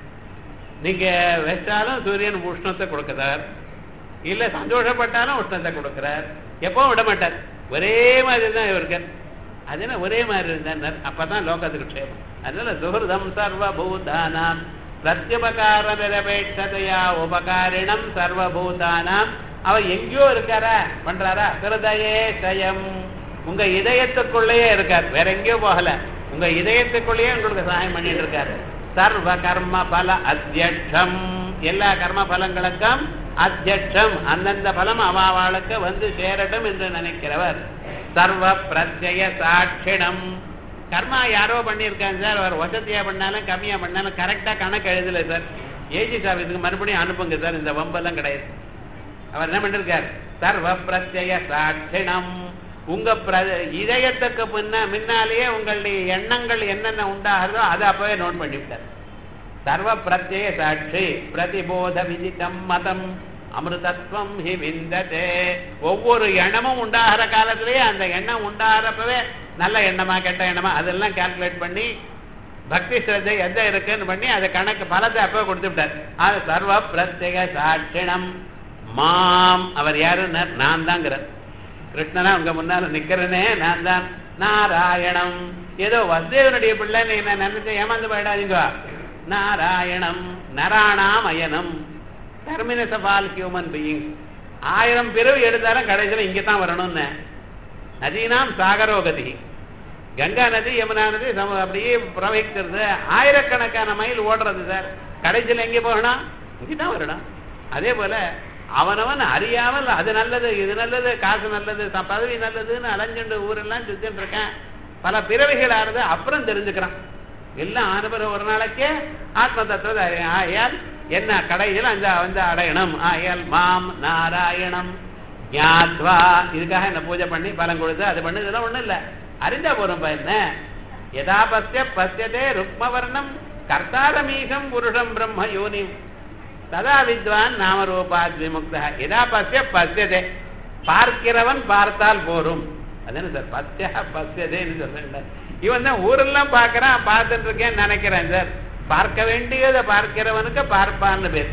S1: நீங்க வச்சாலும் சூரியன் உஷ்ணத்தை கொடுக்கிறார், இல்ல சந்தோஷப்பட்டாலும் உஷ்ணத்தை கொடுக்கிறார், எப்பவும் விட மாட்டார். ஒரே மாதிரி தான் இவருக்கு. அது என்ன ஒரே மாதிரி இருந்தார்? அப்பதான் லோகத்துக்கு க்ஷேமம். அதனால சுஹ்ருதம் சர்வபூதானாம் பிரத்யுபகார நிரபேட்சதையா உபகாரிணம் சர்வபூதானாம். அவர் எங்கேயோ இருக்காரா பண்றாரா? ஹிருதயே சயம், உங்க இதயத்துக்குள்ளேயே இருக்கார், வேற எங்கேயோ போகல, உங்க இதயத்துக்குள்ளேயே உங்களுக்கு சகாயம் பண்ணிட்டு இருக்காரு. சர்வ கர்ம பல அத்தியட்சம், எல்லா கர்ம பலங்களுக்கும் அத்தியட்சம், அந்தந்த பலம் அவாவாளுக்கு வந்து சேரட்டும் என்று நினைக்கிறவர். சர்வ பிரத்யய சாட்சிணம், கர்மா யாரோ பண்ணியிருக்காங்க சார், அவர் வசதியா பண்ணாலும் கம்மியா பண்ணாலும் கரெக்டா கணக்கு எழுதலை சார், ஏஜி சார் இதுக்கு மறுபடியும் அனுப்புங்க சார், இந்த வம்பெல்லாம் கிடையாது. அவர் என்ன பண்ணிருக்கார்? சர்வ பிரத்யய சாட்சிணம், உங்க இதயத்துக்கு முன்னாலேயே உங்களுடைய எண்ணங்கள் என்னென்ன உண்டாகிறதோ அதை அப்பவே நோட் பண்ணிவிட்டார். சர்வ பிரத்யய சாட்சி பிரதிபோத விதிதம் மதம் அமிர்தத்வம் ஹி விந்ததே. ஒவ்வொரு எண்ணமும் உண்டாகிற காலத்திலேயே அந்த எண்ணம் உண்டாகிறப்பவே நல்ல எண்ணமா கெட்ட எண்ணமா அதெல்லாம் கால்குலேட் பண்ணி பக்தி ஸ்ரத்தை எந்த இருக்குன்னு பண்ணி அதை கணக்கு பலத்தை அப்பவே கொடுத்து விட்டார். அது சர்வ பிரத்யேக சாட்சிணம் மாம். அவர் யாரு? நான் தாங்கிறார். கிருஷ்ணனா உங்க முன்னால நிக்கிறனே நான் தான். நாராயணம், ஏதோ வசுதேவனுடைய பிள்ளை என்ன நினைச்சு ஏமாந்து போயிடாதீங்க. நாராயணம் நராணாமயனம், terminus of all human being. 1000 பிறவி எடுத்தாலும் கடைசியில் இங்கதான் வரணும்னு. நதீனாம் சாகரோகதி, கங்கா நதி யமுனா நதி அப்படியே பிரவகிக்கிறது, ஆயிரக்கணக்கான மைல் ஓடுறது சார், கடைசியில் எங்கே போகணும்? இங்கதான் வரணும். அதே போல அவனவன் அறியாமல் அது நல்லது இது நல்லது காசு நல்லது பதவி நல்லதுன்னு அலைஞ்சுண்டு ஊரெல்லாம் சுத்தின்னு இருக்கான். பல பிறவிகள் ஆறுது அப்புறம் தெரிஞ்சுக்கிறான். எல்லாம் ஆனவர் ஒரு நாளைக்கே ஆத்ம தத்துவத்தை ஆயால் என்ன கடைசியில் அந்த அடையணும். ஆயால் மாம் நாராயணம் ஞாத்வா, இதுக்காக என்ன பூஜை பண்ணி பலம் கொடுத்து அது பண்ணு இதெல்லாம் ஒண்ணும் இல்லை, அறிஞ்சா போறோம். என்ன யதா பஸ்ய பஸ்யதே ருக்மவர்ணம் கர்த்தாரமீசம் புருஷம் பிரம்ம யோனி ததா வித்வான் நாமரூபாத் விமுக்தா. யதா பஸ்ய பஸ்யதே, பார்க்கிறவன் பார்த்தால் போரும். அதானே சார் பஸ்ய பஸ்யதேன்னு சொல்றேன். இவன் தான் ஊரெல்லாம் பார்க்கறான், பார்த்துட்டு இருக்கேன்னு நினைக்கிறேன் சார். பார்க்க வேண்டியதை பார்க்கிறவனுக்கு பார்ப்பான்னு பேர்.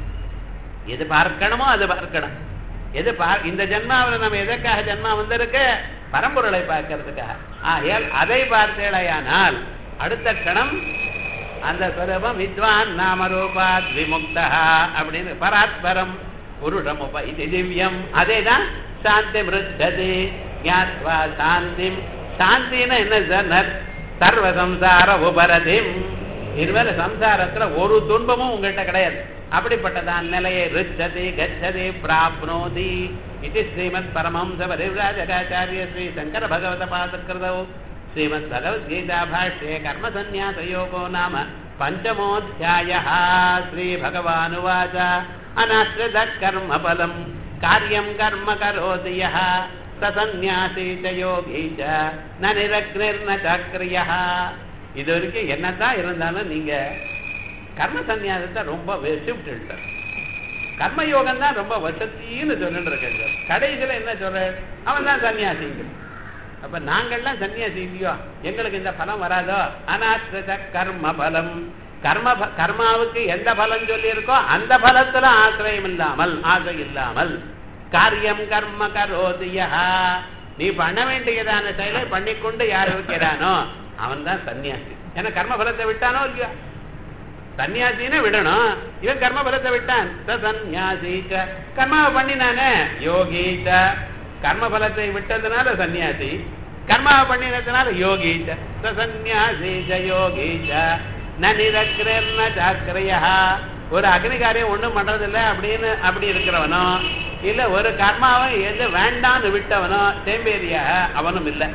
S1: எது பார்க்கணுமோ அது பார்க்கணும். எது இந்த ஜென்மாவில் நம்ம எதற்காக ஜென்மா வந்திருக்கு? பரம்பொருளை பார்க்கறதுக்காக. ஆகையால் அதை பார்த்தேடையானால் அடுத்த கணம் அந்த ஸ்வரூபம் வித்வான் நாமரூபாத் விமுக்தா அப்படின்னு பராத்பரம் புருஷம் உபைதி திவ்யம். அதேதான் சாந்தி மிருச்சதி ஞாத்வா சாந்திம். சாந்தின்னா என்ன சார்? சர்வ சம்சார உபரதிம். இதுவரை சம்சாரத்துல ஒரு துன்பமும் உங்கள்கிட்ட கிடையாது. அப்படிப்பட்டதான் நிலையை ருச்சதி கச்சதி பிராப்னோதி. இது ஸ்ரீமத் பரமஹம்ச பரிவ்ராஜகாச்சாரிய ஸ்ரீ சங்கர பகவத பாதகிருதௌ ஸ்ரீமத் பகவத்கீதா பாஷ்யே கர்ம சந்நியாச யோகோ நாம பஞ்சமோऽध्यायः. ஸ்ரீ பகவானுவாச்ச அநாஸ்ரித கர்ம பலம் காரியம் கர்ம கரோதி யः ச சந்நியாசி ச யோகி ச ந நிரக்னிர்ந சக்ரியः. இது வரைக்கும் என்னதான் இருந்தாலும் நீங்க கர்ம சந்நியாசத்தை ரொம்ப வெசிப்ட்டு, கர்மயோகம் தான் ரொம்ப வசத்தின்னு சொல்லிட்டு இருக்க. கடைசியில என்ன சொல்ற? அவன் தான் சன்னியாசிங்க. அப்ப நாங்கள்லாம் சன்னியாசி இல்லையோ, எங்களுக்கு இந்த பலம் வராதோ? அநாஸ்ரித கர்ம பலம். கர்மாவுக்கு எந்த பலம் சொல்லி இருக்கோ அந்த பலத்துல ஆசிரியம் இல்லாமல், ஆசை இல்லாமல், காரியம் கர்ம கரோதியா, நீ பண்ண வேண்டியதான செயலை பண்ணிக்கொண்டு யார் இருக்கிறானோ அவன் தான் சன்னியாசி. ஏன்னா கர்ம பலத்தை விட்டானோ இல்லையா? சன்னியாசின்னு விடணும். இவன் கர்ம பலத்தை விட்டான். சன்னியாசிச்ச கர்மாவை பண்ணினானே யோகீச்ச. கர்ம பலத்தை விட்டதுனால சன்னியாசி, கர்மாவை பண்ணினதுனால யோகீச்ச. சன்னியாசிச்ச யோகீச்ச ந நிரக்னிர்ந சக்ரியः. ஒரு அக்னிகாரியம் ஒண்ணும் பண்றதில்லை அப்படின்னு அப்படி இருக்கிறவனோ, இல்ல ஒரு கர்மாவை எது வேண்டான்னு விட்டவனோ தேம்பேரியா அவனும் இல்லை.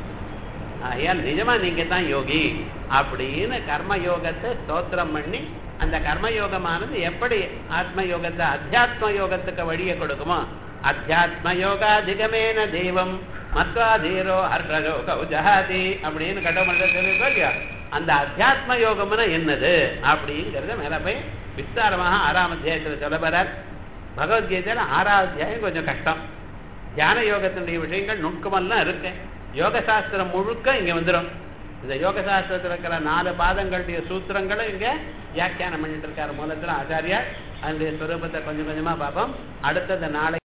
S1: ஆகையால் நிஜமா நீங்க தான் யோகி அப்படின்னு கர்மயோகத்தை ஸ்தோத்திரம் பண்ணி, அந்த கர்மயோகமானது எப்படி ஆத்ம யோகத்தை அத்தியாத்ம யோகத்துக்கு வழியை கொடுக்குமோ, அத்தியாத்ம யோகாதிகமேன தெய்வம் மத்வாதீரோ ஹர்ஷயோக உஜஹாதி அப்படின்னு கட்டமன்ற சொல்லியிருக்கோம் இல்லையா? அந்த அத்தியாத்ம யோகம்னா என்னது அப்படிங்கிறத மேல போய் விஸ்தாரமாக 6ஆம் அத்தியாயத்தில் சொல்ல போறார். பகவத்கீதையில 6ஆவது அத்தியாயம் கொஞ்சம் கஷ்டம். தியான யோகத்தினுடைய விஷயங்கள் நுட்கமெல்லாம் இருக்கு. யோக சாஸ்திரம் முழுக்க இங்க வந்துடும். இந்த யோக சாஸ்திரத்தில் இருக்கிற 4 பாதங்களுடைய சூத்திரங்களும் இங்க வியாக்கியானம் பண்ணிட்டு இருக்காரு மூலத்துல ஆச்சாரியார். அதனுடைய ஸ்வரூபத்தை கொஞ்சம் கொஞ்சமா பார்ப்போம். அடுத்தது நாளை